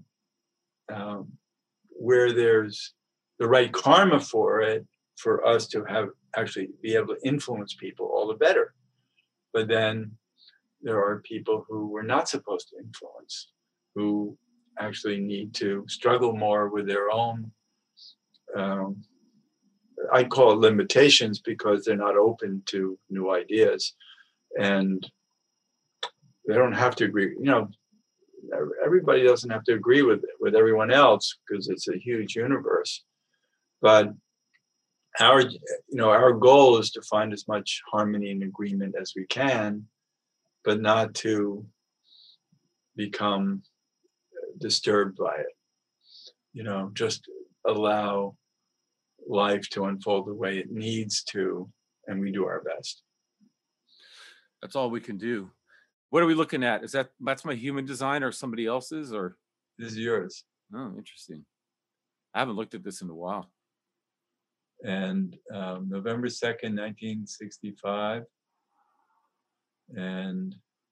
where there's the right karma for it, for us to have actually be able to influence people, all the better. But then there are people who we're not supposed to influence, who actually need to struggle more with their own, I call it limitations, because they're not open to new ideas. And they don't have to agree. Everybody doesn't have to agree with everyone else, because it's a huge universe. But our goal is to find as much harmony and agreement as we can, but not to become disturbed by it. Just allow life to unfold the way it needs to, and we do our best. That's all we can do. What are we looking at? That's my human design or somebody else's, or? This is yours. Oh, interesting. I haven't looked at this in a while. And November 2nd, 1965. And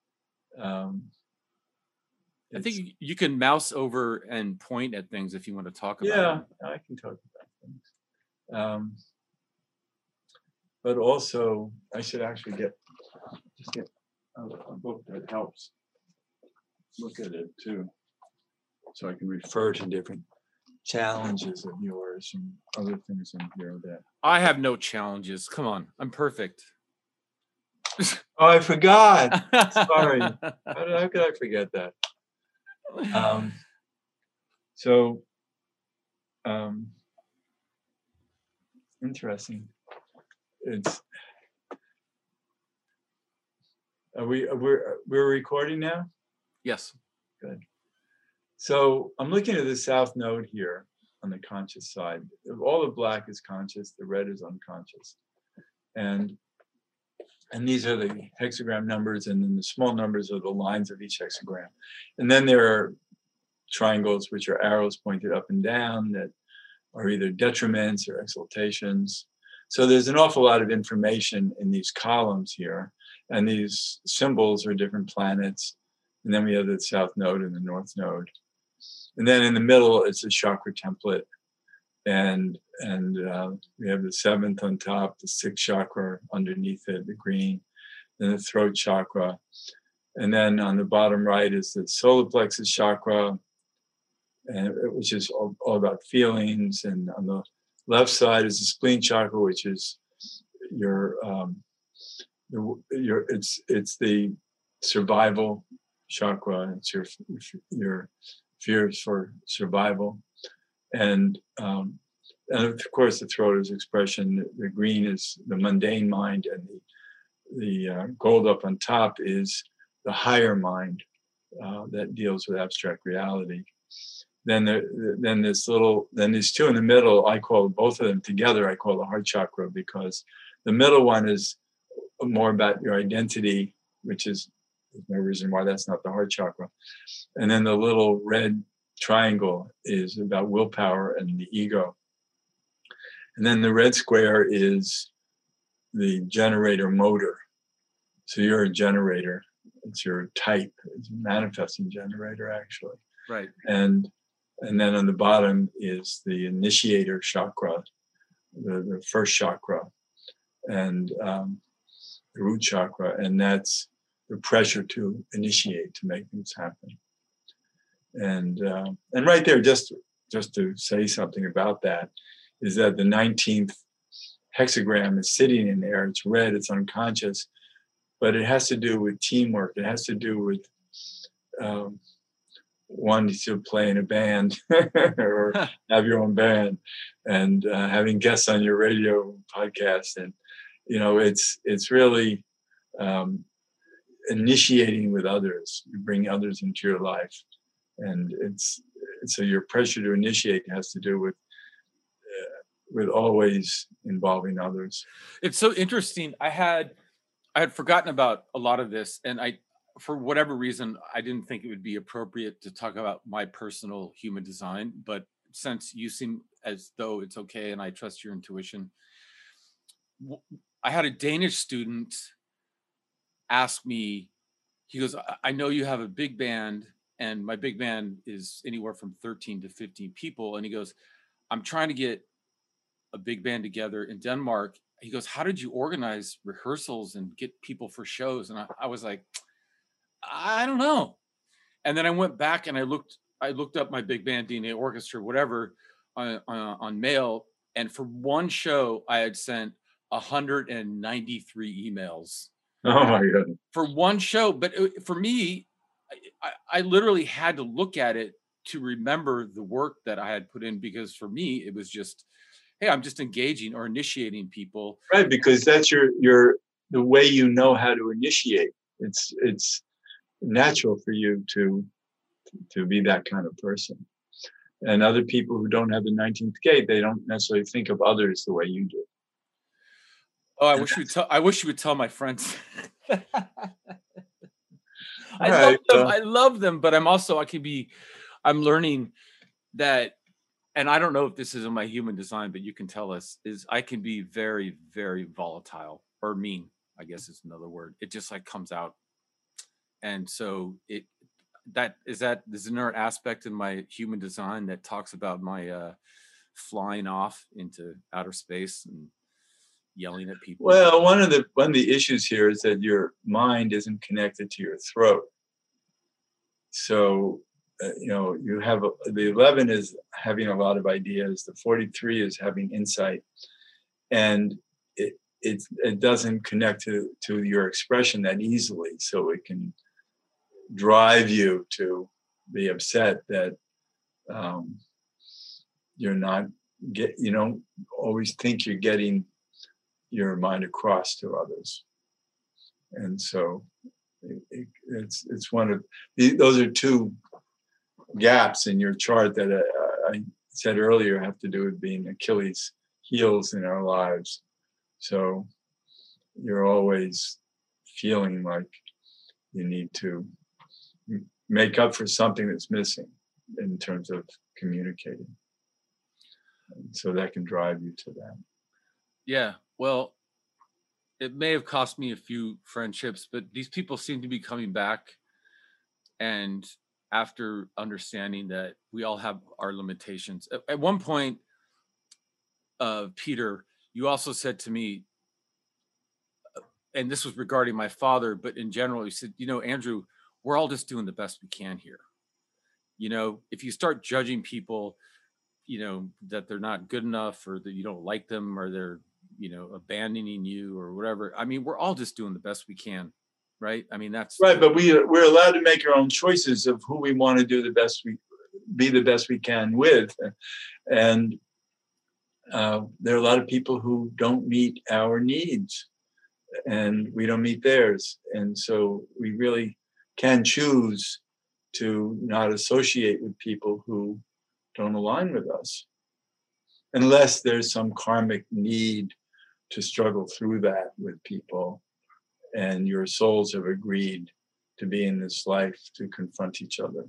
I think you can mouse over and point at things if you want to talk about it. Yeah, I can talk about things. But also, I should actually get a book that helps look at it too, so I can refer to different challenges of yours and other things in here that I have no challenges. Come on, I'm perfect. Oh, I forgot. Sorry. How could I forget that? Interesting. We're recording now? Yes. Good. So I'm looking at the south node here on the conscious side. All the black is conscious, the red is unconscious. And these are the hexagram numbers, and then the small numbers are the lines of each hexagram. And then there are triangles, which are arrows pointed up and down, that are either detriments or exaltations. So there's an awful lot of information in these columns here. And these symbols are different planets. And then we have the south node and the north node. And then in the middle, it's a chakra template. And we have the seventh on top, the sixth chakra underneath it, the green, then the throat chakra. And then on the bottom right is the solar plexus chakra, which is all about feelings. And on the left side is the spleen chakra, which is it's the survival chakra. It's your fears for survival. And of course, the throat is expression. The green is the mundane mind, and the gold up on top is the higher mind that deals with abstract reality. Then these two in the middle, I call both of them together, I call the heart chakra, because the middle one is more about your identity, which is there's no reason why that's not the heart chakra. And then the little red triangle is about willpower and the ego. And then the red square is the generator motor. So you're a generator. It's your type. It's a manifesting generator, actually. Right. And then on the bottom is the initiator chakra, the first chakra, and the root chakra. And that's the pressure to initiate, to make things happen. And right there, just to say something about that, is that the 19th hexagram is sitting in there. It's red, it's unconscious, but it has to do with teamwork. It has to do with wanting to play in a band or have your own band, and having guests on your radio podcast, it's really initiating with others. You bring others into your life, and so your pressure to initiate has to do with always involving others. It's so interesting. I had forgotten about a lot of this, and for whatever reason, I didn't think it would be appropriate to talk about my personal human design. But since you seem as though it's okay, and I trust your intuition, I had a Danish student ask me. He goes, I know you have a big band, and my big band is anywhere from 13 to 15 people. And he goes, I'm trying to get a big band together in Denmark. He goes, how did you organize rehearsals and get people for shows? And I was like, I don't know. And then I went back and I looked up my big band DNA orchestra, whatever, on mail. And for one show, I had sent 193 emails. Oh my God. For one show. But for me, I literally had to look at it to remember the work that I had put in, because for me, it was just, hey, I'm just engaging or initiating people. Right, because that's the way you know how to initiate. It's natural for you to be that kind of person. And other people who don't have the 19th gate, they don't necessarily think of others the way you do. Oh, I wish you would tell my friends. I love them, but I'm learning that, and I don't know if this is in my human design, but you can tell us, is I can be very, very volatile, or mean, I guess is another word. It just like comes out. And so there's another aspect in my human design that talks about my flying off into outer space and yelling at people. Well, one of the issues here is that your mind isn't connected to your throat. So, you have the 11 is having a lot of ideas. The 43 is having insight, and it doesn't connect to your expression that easily. So it can drive you to be upset that you don't always think you're getting your mind across to others. And so it's one of those are two gaps in your chart that I said earlier have to do with being Achilles heels in our lives. So you're always feeling like you need to make up for something that's missing in terms of communicating. And so that can drive you to that. Yeah, well, it may have cost me a few friendships, but these people seem to be coming back. And after understanding that we all have our limitations. At one point, Peter, you also said to me, and this was regarding my father, but in general, you said, Andrew, we're all just doing the best we can here. If you start judging people, that they're not good enough, or that you don't like them, or they're, abandoning you or whatever. I mean, we're all just doing the best we can. Right. I mean, that's right. But we're allowed to make our own choices of who we want to do be the best we can with. And there are a lot of people who don't meet our needs, and we don't meet theirs. And so we really can choose to not associate with people who don't align with us, unless there's some karmic need to struggle through that with people, and your souls have agreed to be in this life to confront each other.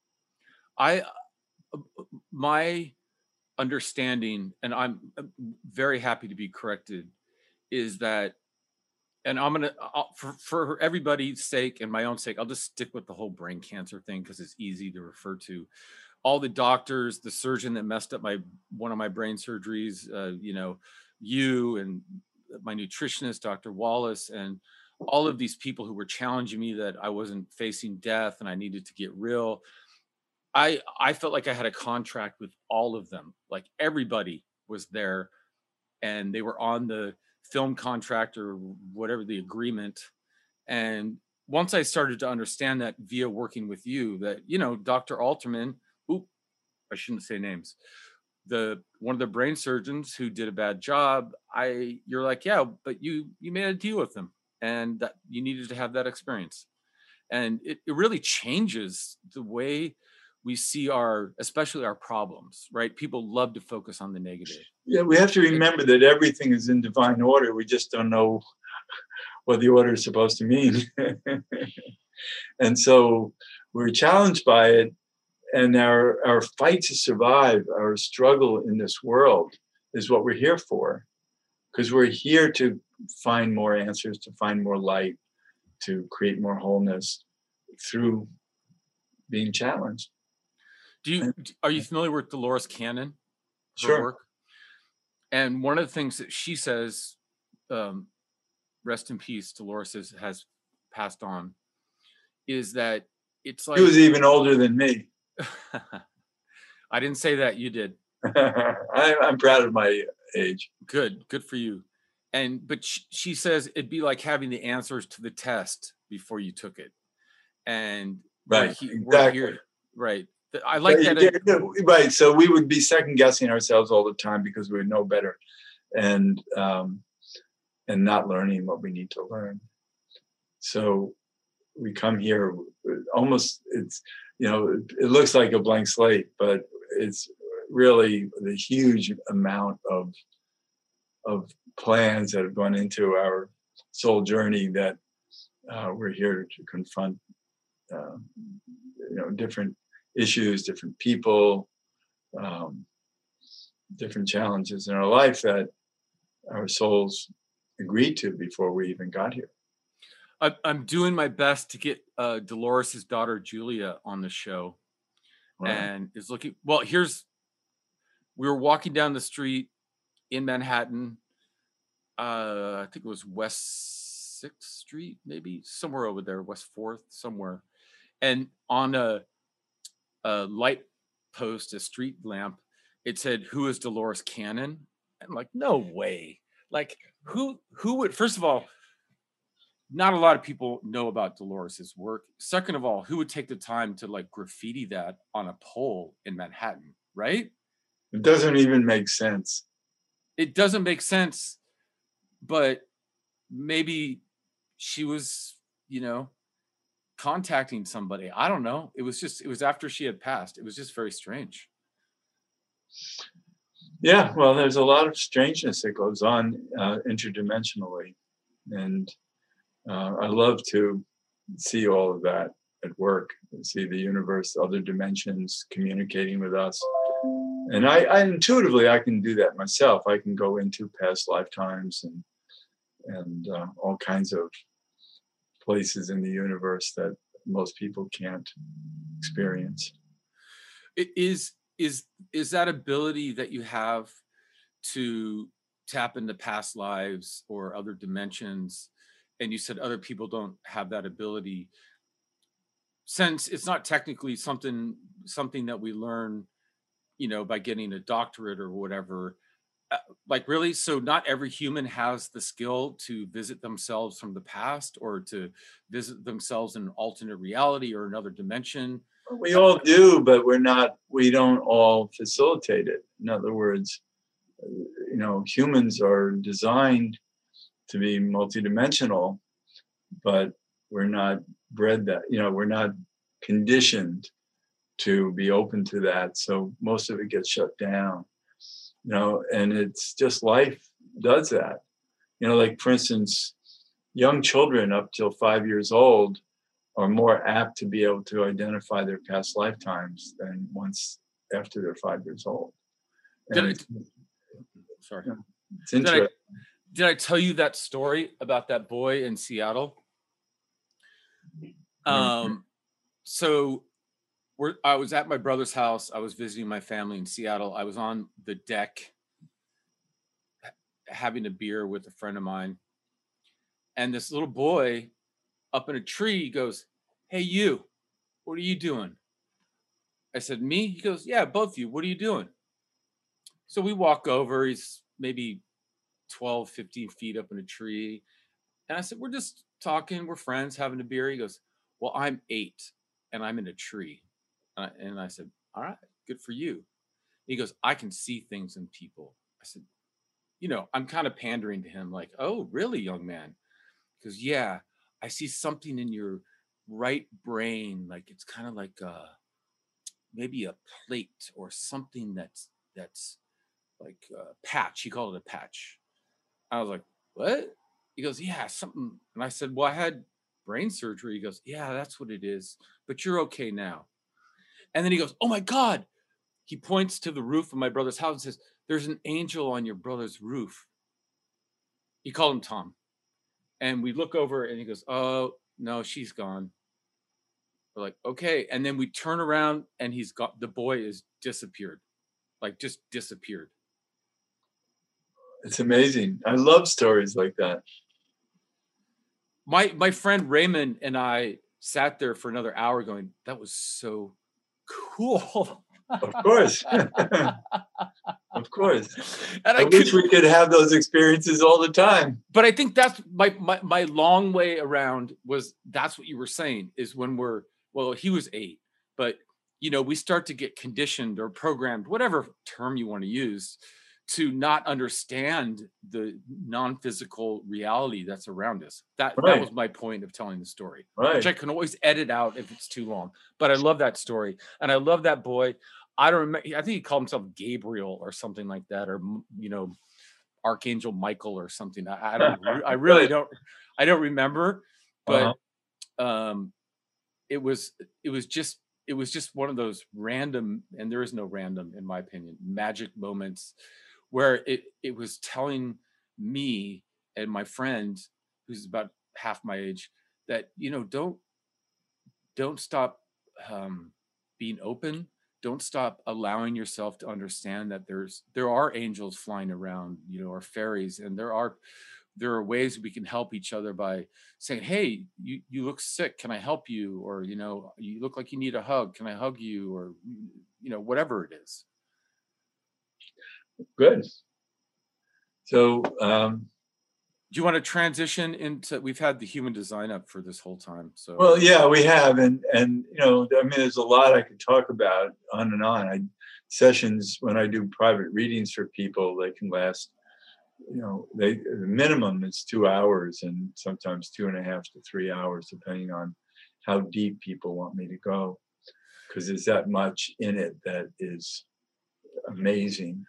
My understanding, and I'm very happy to be corrected, is that, and I'm going to, for everybody's sake and my own sake, I'll just stick with the whole brain cancer thing because it's easy to refer to. All the doctors, the surgeon that messed up one of my brain surgeries, you and my nutritionist, Dr. Wallace, and all of these people who were challenging me that I wasn't facing death and I needed to get real. I felt like I had a contract with all of them. Like everybody was there, and they were on the film contract or whatever the agreement. And once I started to understand that via working with you, that, Dr. Alterman, I shouldn't say names, one of the brain surgeons who did a bad job, you're like, yeah, but you made a deal with them, and that you needed to have that experience. And it really changes the way we see especially our problems, right? People love to focus on the negative. Yeah, we have to remember that everything is in divine order. We just don't know what the order is supposed to mean. And so we're challenged by it. And our fight to survive, our struggle in this world is what we're here for. Because we're here to find more answers, to find more light, to create more wholeness through being challenged. Are you familiar with Dolores Cannon? Sure. Work? And one of the things that she says, rest in peace, Dolores has passed on, is that it's like... She was even older than me. I didn't say that, you did. I'm proud of my age. Good for you. But she says it'd be like having the answers to the test before you took it. And right, we're here, right. I like that. Right. So we would be second guessing ourselves all the time because we would know better, and not learning what we need to learn. So we come here almost, it looks like a blank slate, but it's really the huge amount of plans that have gone into our soul journey that we're here to confront, different issues, different people, different challenges in our life that our souls agreed to before we even got here. I'm doing my best to get Dolores's daughter Julia on the show. Wow. And is looking. Well, we were walking down the street in Manhattan. I think it was West 6th Street, maybe somewhere over there, West 4th, somewhere. And on a light post, a street lamp, it said, "Who is Dolores Cannon?" I'm like, no way. Like, who would? First of all, not a lot of people know about Dolores's work. Second of all, who would take the time to like graffiti that on a pole in Manhattan, right? It doesn't even make sense. It doesn't make sense, but maybe she was, contacting somebody. I don't know. It was after she had passed. It was just very strange. Yeah, well, there's a lot of strangeness that goes on interdimensionally. And I love to see all of that at work, see the universe, other dimensions communicating with us. And I intuitively, I can do that myself. I can go into past lifetimes and all kinds of places in the universe that most people can't experience. It is that ability that you have to tap into past lives or other dimensions, and you said other people don't have that ability, since it's not technically something that we learn, by getting a doctorate or whatever. Like, really? So not every human has the skill to visit themselves from the past or to visit themselves in an alternate reality or another dimension? We all do, but we don't all facilitate it. In other words, humans are designed to be multidimensional, but we're not bred that, we're not conditioned to be open to that. So most of it gets shut down, and it's just life does that. Like, for instance, young children up till 5 years old are more apt to be able to identify their past lifetimes than once after they're 5 years old. Sorry. It's interesting. Did I tell you that story about that boy in Seattle? So I was at my brother's house. I was visiting my family in Seattle. I was on the deck having a beer with a friend of mine. And this little boy up in a tree goes, "Hey, you, what are you doing?" I said, "Me?" He goes, "Yeah, both of you. What are you doing?" So we walk over. He's maybe 12, 15 feet up in a tree. And I said, "We're just talking. We're friends, having a beer." He goes, "Well, I'm 8 and I'm in a tree." And I said, "All right, good for you." He goes, I can see things in people. I said, you know, I'm kind of pandering to him, like, oh, really, young man? He goes, yeah, I see something in your right brain, like it's kind of like maybe a plate or something that's like a patch. He called it a patch. I was like, what? He goes, yeah, something. And I said, well, I had brain surgery. He goes, yeah, that's what it is, but you're okay now. And then he goes, oh my God. He points to the roof of my brother's house and says, there's an angel on your brother's roof. He called him Tom. And we look over and he goes, oh, no, she's gone. We're like, okay. And then we turn around and he's got, the boy is disappeared, like just disappeared. It's amazing. I love stories like that. My friend Raymond and I sat there for another hour going, that was so cool. Of course. Of course. And I wish we could have those experiences all the time. But I think that's my long way around was that's what you were saying is when well, he was 8, but you know, we start to get conditioned or programmed, whatever term you want to use, to not understand the non-physical reality that's around us. That was my point of telling the story, which I can always edit out if it's too long. But I love that story. And I love that boy. I don't remember. I think he called himself Gabriel or something like that, or, you know, Archangel Michael or something. I don't, I really don't, I don't remember, but it was just one of those random, and there is no random in my opinion, magic moments where it was telling me and my friend, who's about half my age, that, you know, don't stop being open. Don't stop allowing yourself to understand that there are angels flying around, you know, or fairies, and there are ways we can help each other by saying, hey, you look sick, can I help you? Or, you know, you look like you need a hug, can I hug you? Or, you know, whatever it is. Good. So do you want to transition into, we've had the human design up for this whole time. So well, yeah, we have, and you know, I mean, there's a lot I could talk about on and on. Sessions when I do private readings for people, they can last, you know, the minimum is 2 hours and sometimes 2.5 to 3 hours, depending on how deep people want me to go, because there's that much in it that is amazing.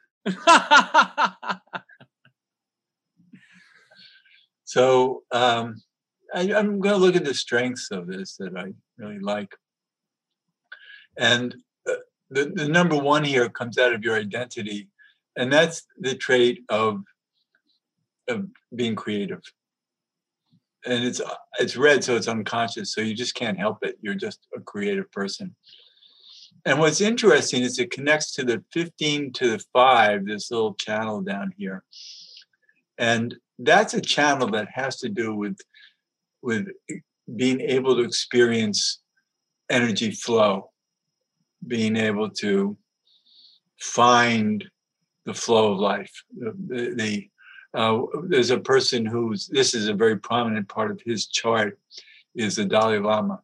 So I'm going to look at the strengths of this that I really like. And the number one here comes out of your identity, and that's the trait of being creative. And it's red, so it's unconscious, so you just can't help it. You're just a creative person. And what's interesting is it connects to the 15 to the 5, this little channel down here. And that's a channel that has to do with being able to experience energy flow, being able to find the flow of life. There's a person this is a very prominent part of his chart, is the Dalai Lama.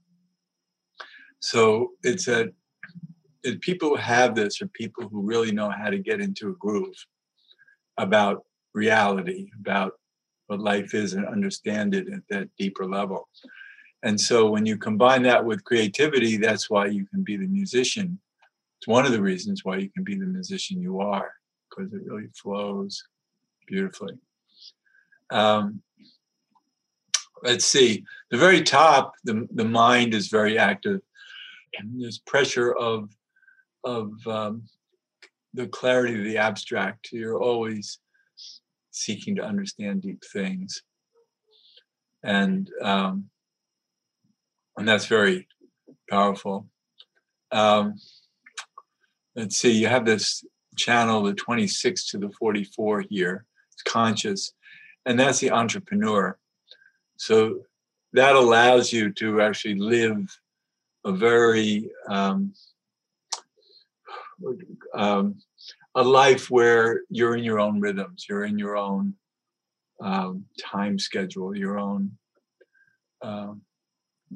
So it's people who have this are people who really know how to get into a groove about reality, about what life is, and understand it at that deeper level. And so when you combine that with creativity, that's why you can be the musician. It's one of the reasons why you can be the musician you are, because it really flows beautifully. Let's see, the very top, the mind is very active, and there's pressure of the clarity of the abstract. You're always seeking to understand deep things, and that's very powerful. Let's see, you have this channel, the 26 to the 44 here. It's conscious, and that's the entrepreneur. So that allows you to actually live a very a life where you're in your own rhythms, you're in your own time schedule, your own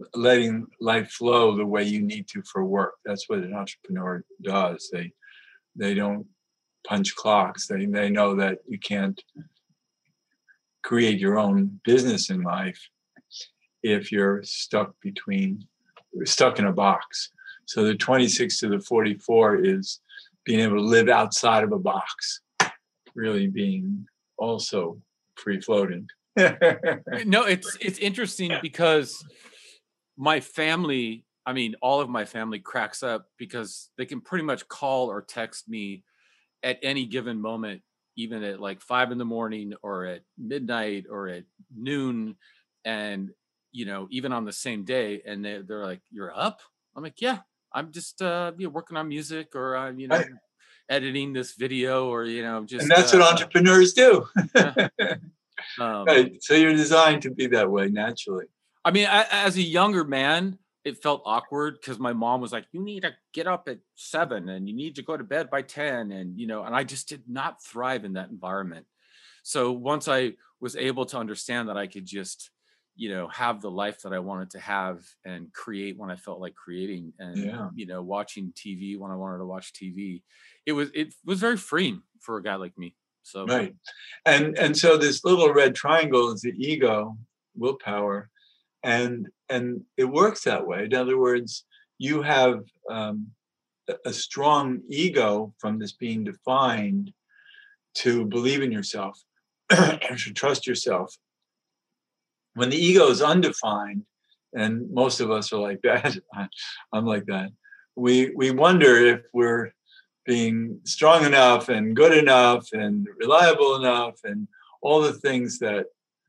letting life flow the way you need to for work. That's what an entrepreneur does. They they don't punch clocks. They know that you can't create your own business in life if you're stuck in a box. So the 26 to the 44 is being able to live outside of a box, really being also free floating. No, it's interesting because my family, I mean, all of my family cracks up because they can pretty much call or text me at any given moment, even at like 5 a.m. or at midnight or at noon. And, you know, even on the same day. And they're like, "You're up?" I'm like, "Yeah, I'm just working on music, or I'm, Right. editing this video, or, just." And that's what entrepreneurs do. Yeah. Right. So you're designed to be that way naturally. I mean, as a younger man, it felt awkward because my mom was like, "You need to get up at 7 and you need to go to bed by 10." And, and I just did not thrive in that environment. So once I was able to understand that I could just, have the life that I wanted to have and create when I felt like creating, and, Yeah. watching TV when I wanted to watch TV, it was very freeing for a guy like me. So, Right. And so this little red triangle is the ego, willpower, and it works that way. In other words, you have a strong ego from this being defined to believe in yourself, to trust yourself. When the ego is undefined, and most of us are like that, I'm like that, we wonder if we're being strong enough and good enough and reliable enough and all the things that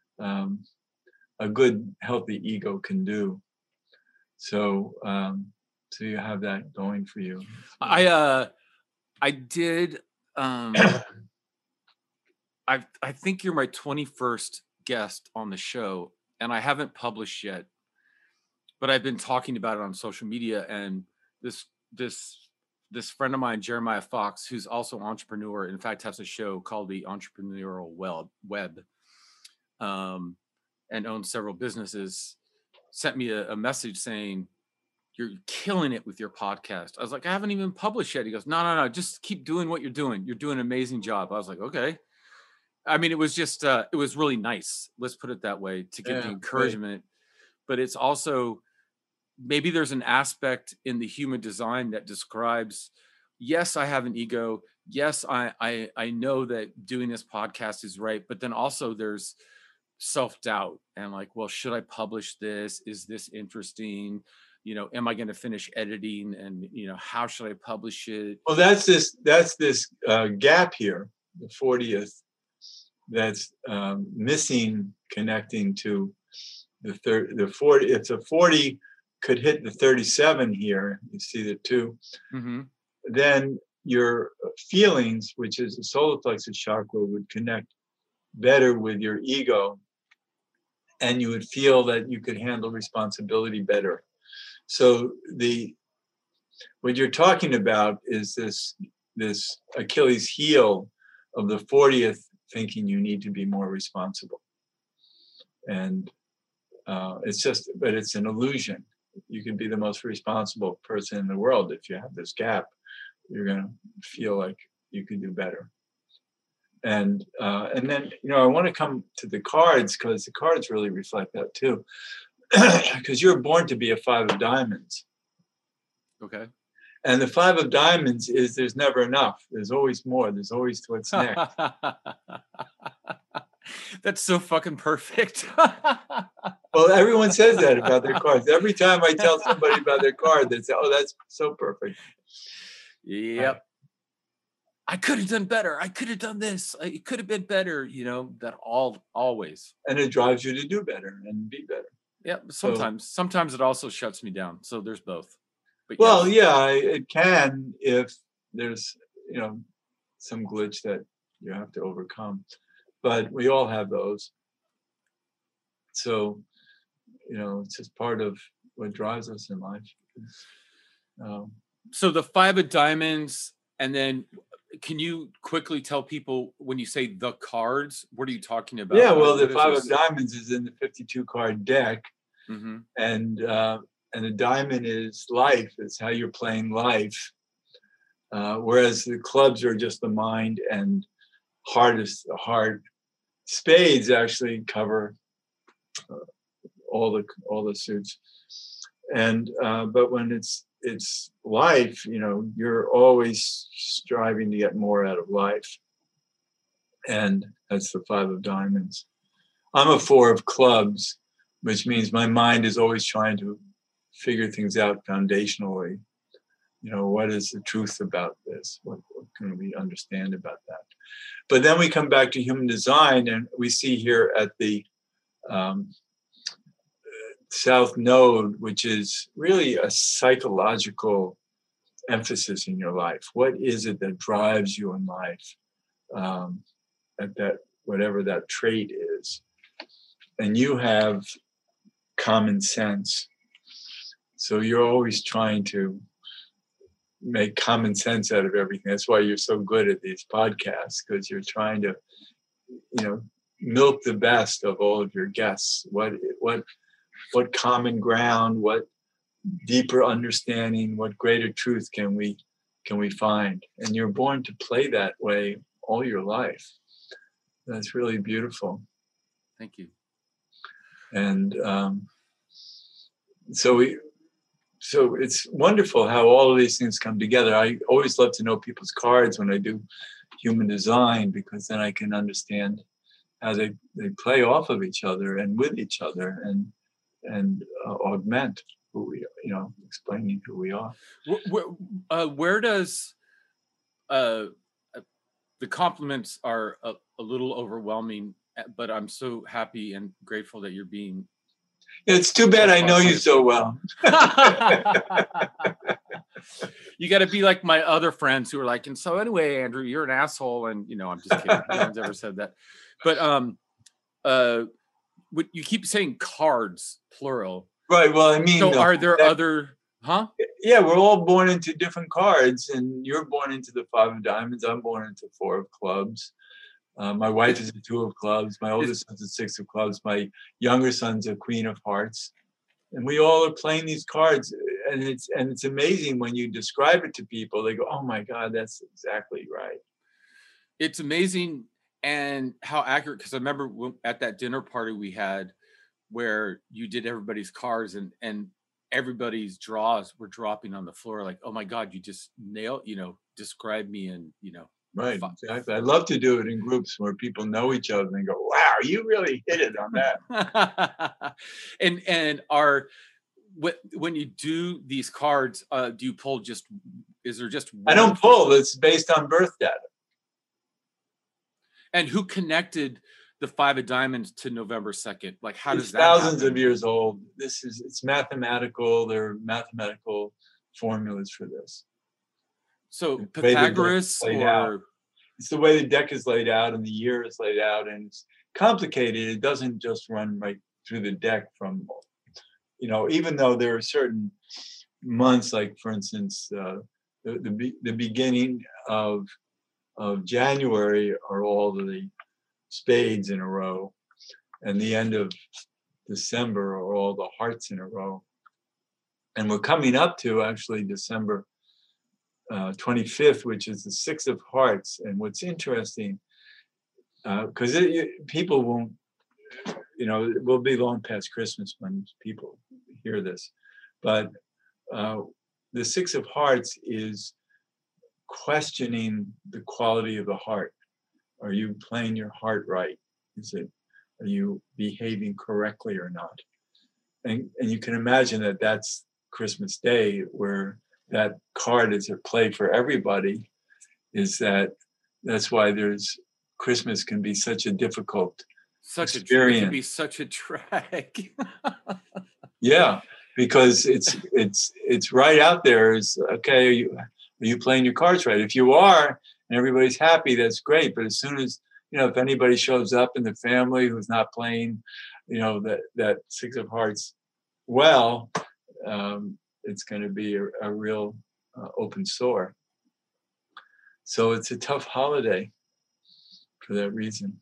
a good, healthy ego can do. So, so you have that going for you. I did. I think you're my 21st guest on the show, and I haven't published yet, but I've been talking about it on social media. And this friend of mine, Jeremiah Fox, who's also an entrepreneur, in fact, has a show called The Entrepreneurial Web, and owns several businesses, sent me a message saying, "You're killing it with your podcast." I was like, "I haven't even published yet." He goes, No, just keep doing what you're doing. You're doing an amazing job." I was like, "Okay." I mean, it was just, it was really nice. Let's put it that way, to get the encouragement. Right. But it's also, maybe there's an aspect in the human design that describes, yes, I have an ego. Yes, I know that doing this podcast is right. But then also there's self-doubt and like, well, should I publish this? Is this interesting? Am I going to finish editing? And, how should I publish it? Well, that's this gap here, the 40th, that's missing, connecting to the 40. If the 40 could hit the 37 here, you see the 2, mm-hmm. Then your feelings, which is the solar plexus chakra, would connect better with your ego, and you would feel that you could handle responsibility better. So what you're talking about is this Achilles heel of the 40th, thinking you need to be more responsible. And but it's an illusion. You can be the most responsible person in the world. If you have this gap, you're going to feel like you could do better. And then, I want to come to the cards, because the cards really reflect that too. Because you're born to be a 5 of diamonds. Okay. And the 5 of diamonds is there's never enough. There's always more. There's always what's next. That's so fucking perfect. Well, everyone says that about their cards. Every time I tell somebody about their card, they say, "Oh, that's so perfect." Yep. I could have done better. I could have done this. It could have been better. That always. And it drives you to do better and be better. Yeah. Sometimes it also shuts me down. So there's both. But well, yeah, it can, if there's, some glitch that you have to overcome. But we all have those. So, it's just part of what drives us in life. So the 5 of diamonds, and then can you quickly tell people, when you say the cards, what are you talking about? Yeah, well, the 5 of diamonds is in the 52 card deck. Mm-hmm. And the diamond is life. It's how you're playing life. whereas the clubs are just the mind, and heart is the heart. Spades actually cover all the suits, and but when it's life, you're always striving to get more out of life, and that's the 5 of diamonds. I'm a 4 of clubs, which means my mind is always trying to figure things out foundationally. What is the truth about this? What can we understand about that? But then we come back to human design, and we see here at the South Node, which is really a psychological emphasis in your life. What is it that drives you in life? At that, whatever that trait is. And you have common sense. So you're always trying to make common sense out of everything. That's why you're so good at these podcasts, because you're trying to, milk the best of all of your guests. What common ground, what deeper understanding, what greater truth can we find? And you're born to play that way all your life. That's really beautiful. Thank you. And so it's wonderful how all of these things come together. I always love to know people's cards when I do human design, because then I can understand how they play off of each other and with each other, and augment who we are, explaining who we are. Where does the compliments are a little overwhelming, but I'm so happy and grateful that you're being. It's too bad I know you so well. You got to be like my other friends who are like, and so anyway, Andrew, you're an asshole, and I'm just kidding. No one's ever said that, but what you keep saying cards plural, right? Well, I mean, so are there other? Huh? Yeah, we're all born into different cards, and you're born into the 5 of diamonds. I'm born into 4 of clubs. My wife is a 2 of clubs. My oldest son's a 6 of clubs. My younger son's a Queen of hearts. And we all are playing these cards, and it's amazing when you describe it to people. They go, "Oh my God, that's exactly right." It's amazing, and how accurate. Because I remember at that dinner party we had, where you did everybody's cards, and everybody's draws were dropping on the floor. Like, "Oh my God, you just nailed. Describe me," and Right, exactly. I love to do it in groups where people know each other and go, "Wow, you really hit it on that." and when you do these cards, do you pull just? Is there just one? I don't pull. It's based on birth data. And who connected the 5 of diamonds to November 2nd? Like, how does that thousands happen? of years old. It's mathematical. There are mathematical formulas for this. So Pythagoras, or it's the way the deck is laid out and the year is laid out, and it's complicated. It doesn't just run right through the deck from, even though there are certain months, like for instance, the beginning of January are all the spades in a row, and the end of December are all the hearts in a row. And we're coming up to actually December 25th, which is the 6 of hearts. And what's interesting, because people won't, it will be long past Christmas when people hear this, but the 6 of hearts is questioning the quality of the heart. Are you playing your heart right? Are you behaving correctly or not? And you can imagine that that's Christmas Day, where that card is at play for everybody. That's why Christmas can be such a difficult experience. It can be such a drag. Yeah, because it's right out there. Is okay. Are you playing your cards right? If you are, and everybody's happy, that's great. But as soon as if anybody shows up in the family who's not playing, that 6 of hearts well, it's going to be a real open sore. So it's a tough holiday for that reason.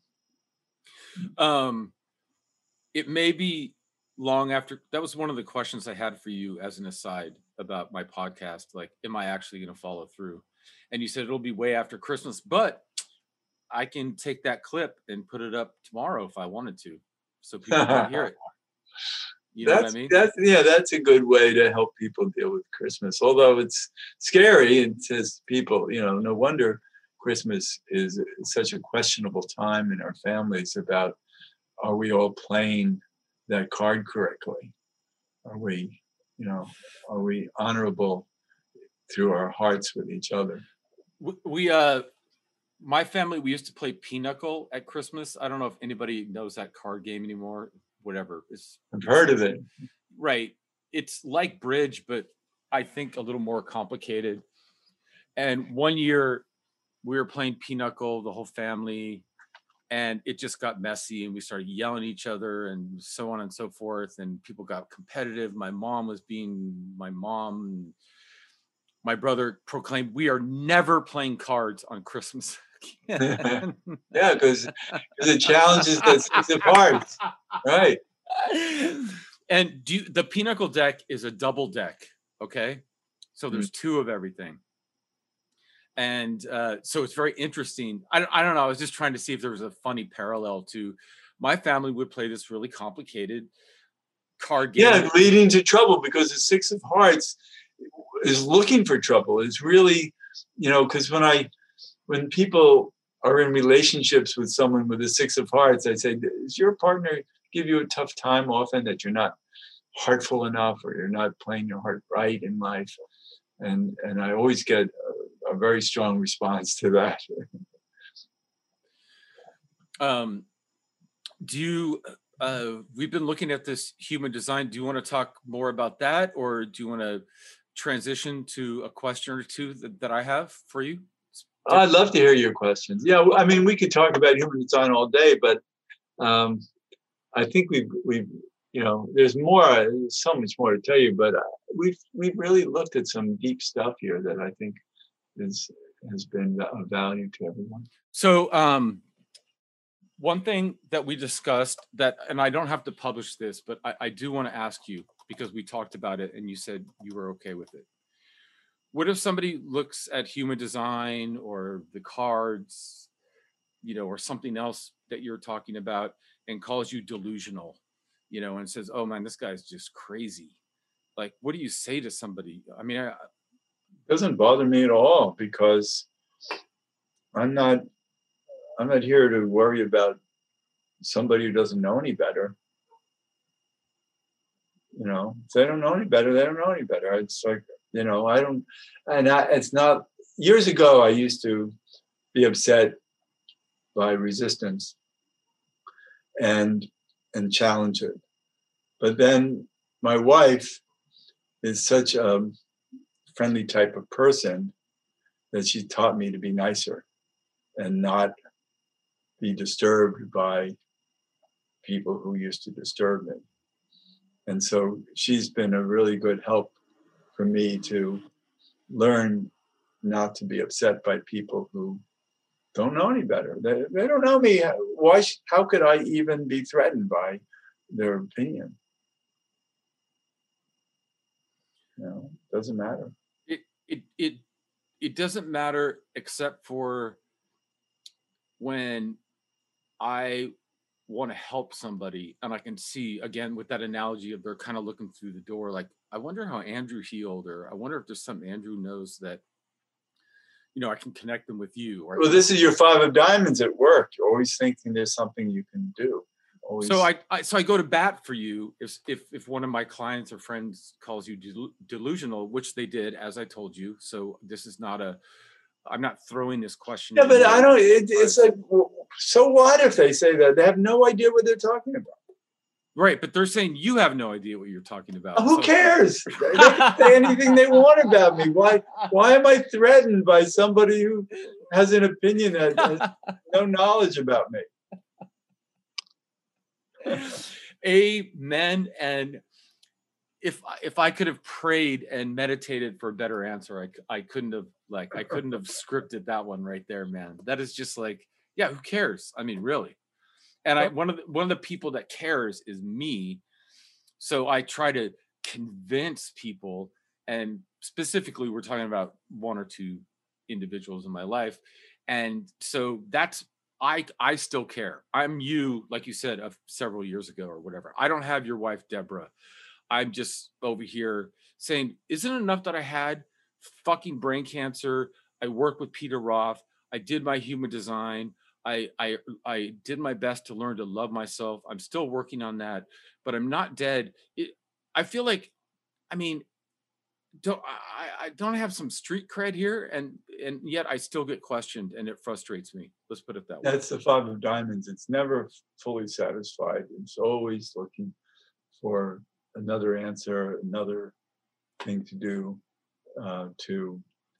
It may be long after. That was one of the questions I had for you as an aside about my podcast. Like, am I actually going to follow through? and you said it'll be way after Christmas, but I can take that clip and put it up tomorrow if I wanted to, so people can hear it. You know what I mean? That's a good way to help people deal with Christmas. Although it's scary, it says people, no wonder Christmas is such a questionable time in our families about, are we all playing that card correctly? Are we honorable through our hearts with each other? My family, we used to play Pinochle at Christmas. I don't know if anybody knows that card game anymore. Whatever. I've heard of it. Right. It's like bridge, but I think a little more complicated. And one year we were playing Pinochle, the whole family, and it just got messy and we started yelling at each other and so on and so forth. And people got competitive. My mom was being my mom. My brother proclaimed, we are never playing cards on Christmas. Yeah, because it challenges the Six of Hearts, right? And the Pinochle deck is a double deck, okay? So there's two of everything, and so it's very interesting. I don't know. I was just trying to see if there was a funny parallel to my family would play this really complicated card game. Yeah, leading to trouble, because the Six of Hearts is looking for trouble. It's really, because when people are in relationships with someone with a Six of Hearts, I say, does your partner give you a tough time often, that you're not heartful enough, or you're not playing your heart right in life? And I always get a very strong response to that. We've been looking at this human design. Do you want to talk more about that, or do you want to transition to a question or two that I have for you? I'd love to hear your questions. Yeah, I mean, we could talk about human design all day, but I think we've there's so much more to tell you, but we've really looked at some deep stuff here that I think has been of value to everyone. So one thing that we discussed and I don't have to publish this, but I do want to ask you, because we talked about it and you said you were okay with it. What if somebody looks at human design or the cards, or something else that you're talking about, and calls you delusional, and says, oh man, this guy's just crazy. Like, what do you say to somebody? I mean, it doesn't bother me at all, because I'm not here to worry about somebody who doesn't know any better. If they don't know any better, they don't know any better. It's like, it's not, years ago, I used to be upset by resistance and challenge it. But then my wife is such a friendly type of person that she taught me to be nicer and not be disturbed by people who used to disturb me. And so she's been a really good help for me to learn not to be upset by people who don't know any better. They don't know me. How could I even be threatened by their opinion? It doesn't matter. It doesn't matter, except for when I want to help somebody and I can see, again, with that analogy of they're kind of looking through the door, like, I wonder how Andrew healed, or I wonder if there's something Andrew knows that, I can connect them with you. Or, well, this is your Five of Diamonds at work. You're always thinking there's something you can do. Always. So I go to bat for you if one of my clients or friends calls you delusional, which they did, as I told you. So this is not I'm not throwing this question. Yeah, but I don't. It's like, so what if they say that? They have no idea what they're talking about. Right, but they're saying you have no idea what you're talking about. Who cares? They can say anything they want about me. Why am I threatened by somebody who has an opinion that has no knowledge about me? Amen. And if I could have prayed and meditated for a better answer, I couldn't have scripted that one right there, man. That is just like, yeah, who cares? I mean, really. And one of the people that cares is me. So I try to convince people, and specifically we're talking about one or two individuals in my life. And so that's, I still care. I'm you, like you said, of several years ago or whatever. I don't have your wife, Deborah. I'm just over here saying, isn't it enough that I had fucking brain cancer? I worked with Peter Roth. I did my human design. I did my best to learn to love myself. I'm still working on that, but I'm not dead. I feel like, I mean, I don't have some street cred here, and yet I still get questioned, and it frustrates me. Let's put it that way. That's the Five of Diamonds. It's never fully satisfied. It's always looking for another answer, another thing to do to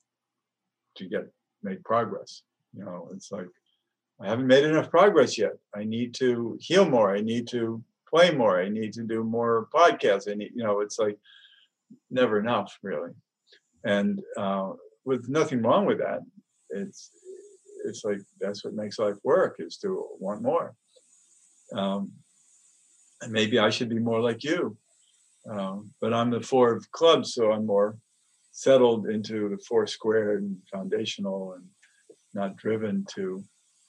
make progress. You know, it's like, I haven't made enough progress yet. I need to heal more. I need to play more. I need to do more podcasts. I need, you know, it's like never enough, really. And with nothing wrong with that. It's like, that's what makes life work, is to want more. And maybe I should be more like you. But I'm the Four of Clubs, so I'm more settled into the four squared and foundational, and not driven to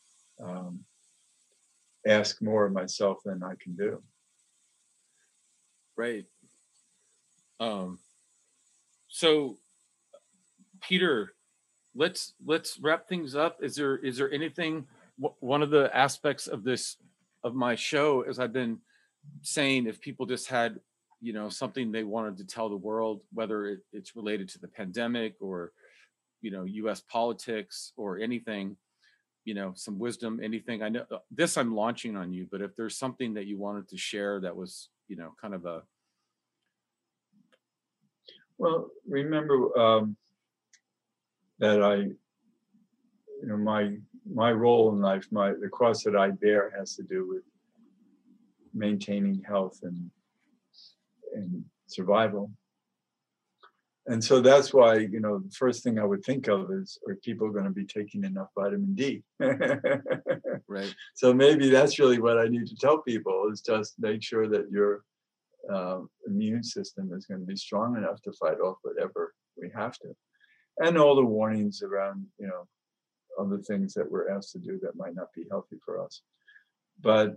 ask more of myself than I can do. Right. So Peter, let's wrap things up. Is there anything, one of the aspects of my show, as I've been saying, if people just had, you know, something they wanted to tell the world, whether it's related to the pandemic or, you know, US politics or anything, you know, some wisdom, anything. I know this I'm launching on you, but if there's something that you wanted to share that was, you know, kind of a. Well, remember that you know, my role in life, the cross that I bear has to do with maintaining health and survival. And so that's why, you know, the first thing I would think of is, are people going to be taking enough vitamin D? Right. So maybe that's really what I need to tell people, is just make sure that your immune system is going to be strong enough to fight off whatever we have to. And all the warnings around, you know, other things that we're asked to do that might not be healthy for us. But,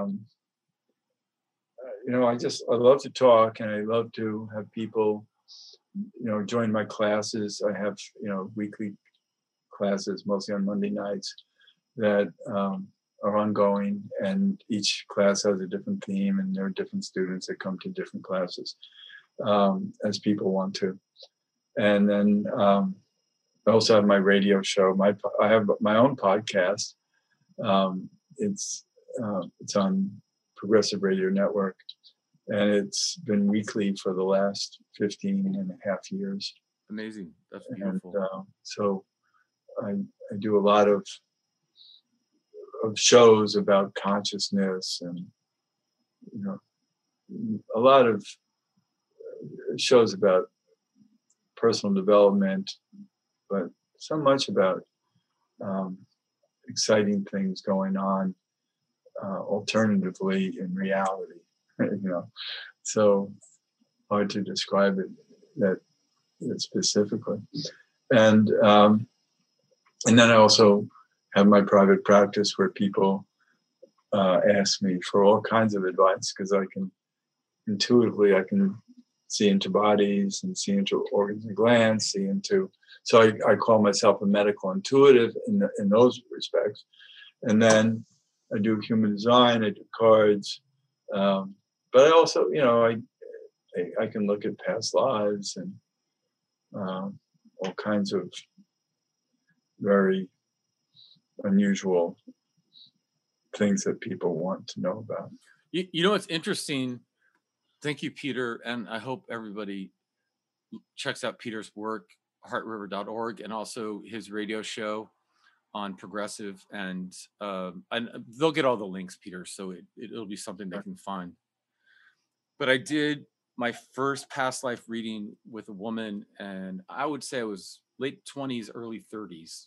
you know, I love to talk, and I love to have people, you know, join my classes. I have, you know, weekly classes, mostly on Monday nights, that are ongoing, and each class has a different theme, and there are different students that come to different classes as people want to. And then I also have my radio show. I have my own podcast. It's on Progressive Radio Network, and it's been weekly for the last 15 and a half years. Amazing. That's beautiful. And so I do a lot of shows about consciousness, and, you know, a lot of shows about personal development, but so much about exciting things going on alternatively in reality. You know, so hard to describe it that specifically. And then I also have my private practice where people ask me for all kinds of advice, because I can intuitively see into bodies and see into organs and glands, so I call myself a medical intuitive in those respects. And then I do human design, I do cards, but I also, you know, I can look at past lives and all kinds of very unusual things that people want to know about. You know, it's interesting. Thank you, Peter. And I hope everybody checks out Peter's work, heartriver.org, and also his radio show on Progressive. And they'll get all the links, Peter, so it'll be something they can find. But I did my first past life reading with a woman, and I would say I was late 20s, early 30s.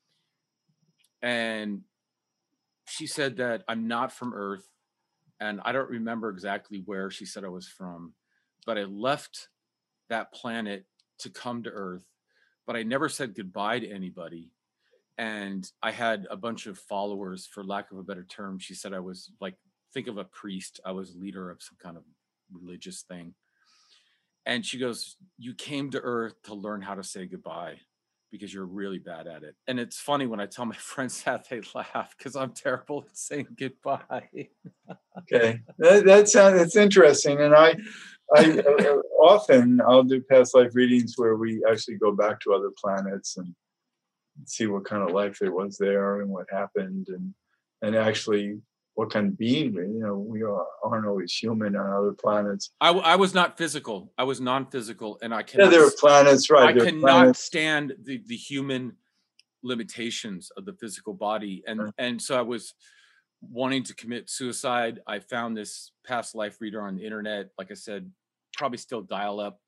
And she said that I'm not from Earth. And I don't remember exactly where she said I was from, but I left that planet to come to Earth. but I never said goodbye to anybody. And I had a bunch of followers, for lack of a better term. She said I was like, think of a priest. I was leader of some kind of religious thing. And she goes, you came to Earth to learn how to say goodbye because you're really bad at it. And it's funny when I tell my friends that, they laugh because I'm terrible at saying goodbye. Okay, that's interesting. And I often I'll do past life readings where we actually go back to other planets and see what kind of life there was there and what happened, and actually what kind of being we aren't always human on other planets. I was not physical. I was non-physical, and I cannot. Yeah, there are planets, right? I cannot stand the human limitations of the physical body, and so I was wanting to commit suicide. I found this past life reader on the internet. Like I said, probably still dial up,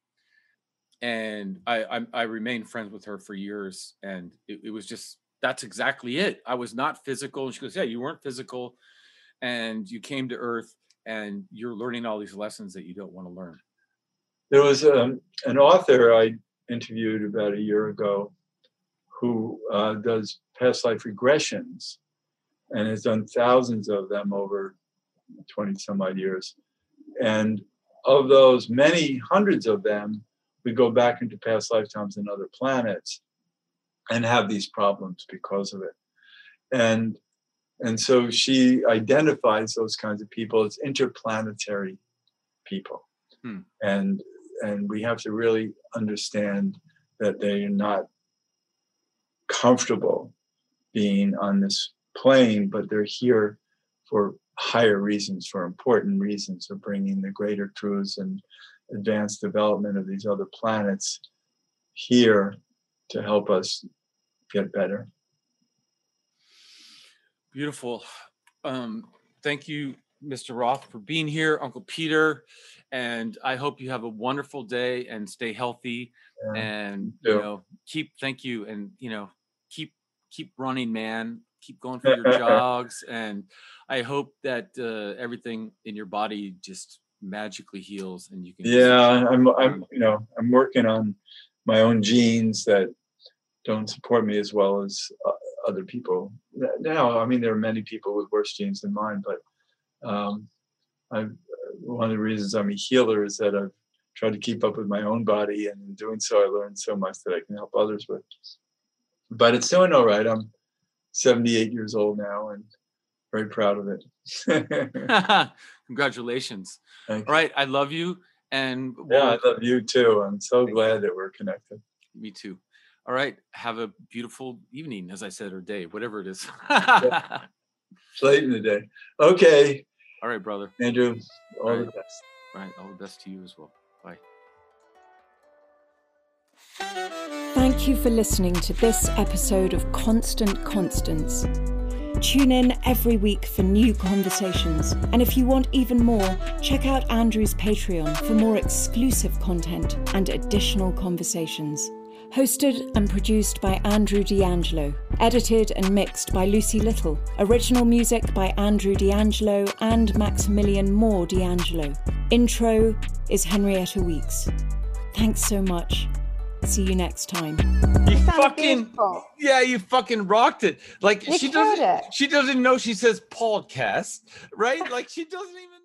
and I remained friends with her for years, and it was just, that's exactly it. I was not physical, and she goes, yeah, you weren't physical, and you came to Earth, and you're learning all these lessons that you don't want to learn. There was an author I interviewed about a year ago who does past life regressions and has done thousands of them over 20 some odd years. And of those, many hundreds of them, we go back into past lifetimes in other planets and have these problems because of it. And so she identifies those kinds of people as interplanetary people. And we have to really understand that they're not comfortable being on this plane, but they're here for higher reasons, for important reasons, of bringing the greater truths and advanced development of these other planets here to help us get better. Beautiful. Thank you, Mr. Roth, for being here, Uncle Peter. And I hope you have a wonderful day and stay healthy. Yeah, and thank you, and keep running, man. Keep going for your jogs, and I hope that everything in your body just magically heals, and you can. Yeah, I'm working on my own genes that don't support me as well as other people. Now, I mean, there are many people with worse genes than mine, but one of the reasons I'm a healer is that I've tried to keep up with my own body, and in doing so, I learned so much that I can help others with. But it's doing all right. I'm 78 years old now and very proud of it. Congratulations. All right. I love you. And I love you too. I'm so glad that we're connected. Me too. All right. Have a beautiful evening, as I said, or day, whatever it is. It's late in the day. Okay. All right, brother. Andrew, all the best. All right. All the best to you as well. Bye. Thank you for listening to this episode of Constant Constance. Tune in every week for new conversations. And if you want even more, check out Andrew's Patreon for more exclusive content and additional conversations. Hosted and produced by Andrew D'Angelo. Edited and mixed by Lucy Little. Original music by Andrew D'Angelo and Maximilian Moore D'Angelo. Intro is Henrietta Weeks. Thanks so much. See you next time. You fucking rocked it. Like she doesn't know she says podcast, right? Like she doesn't even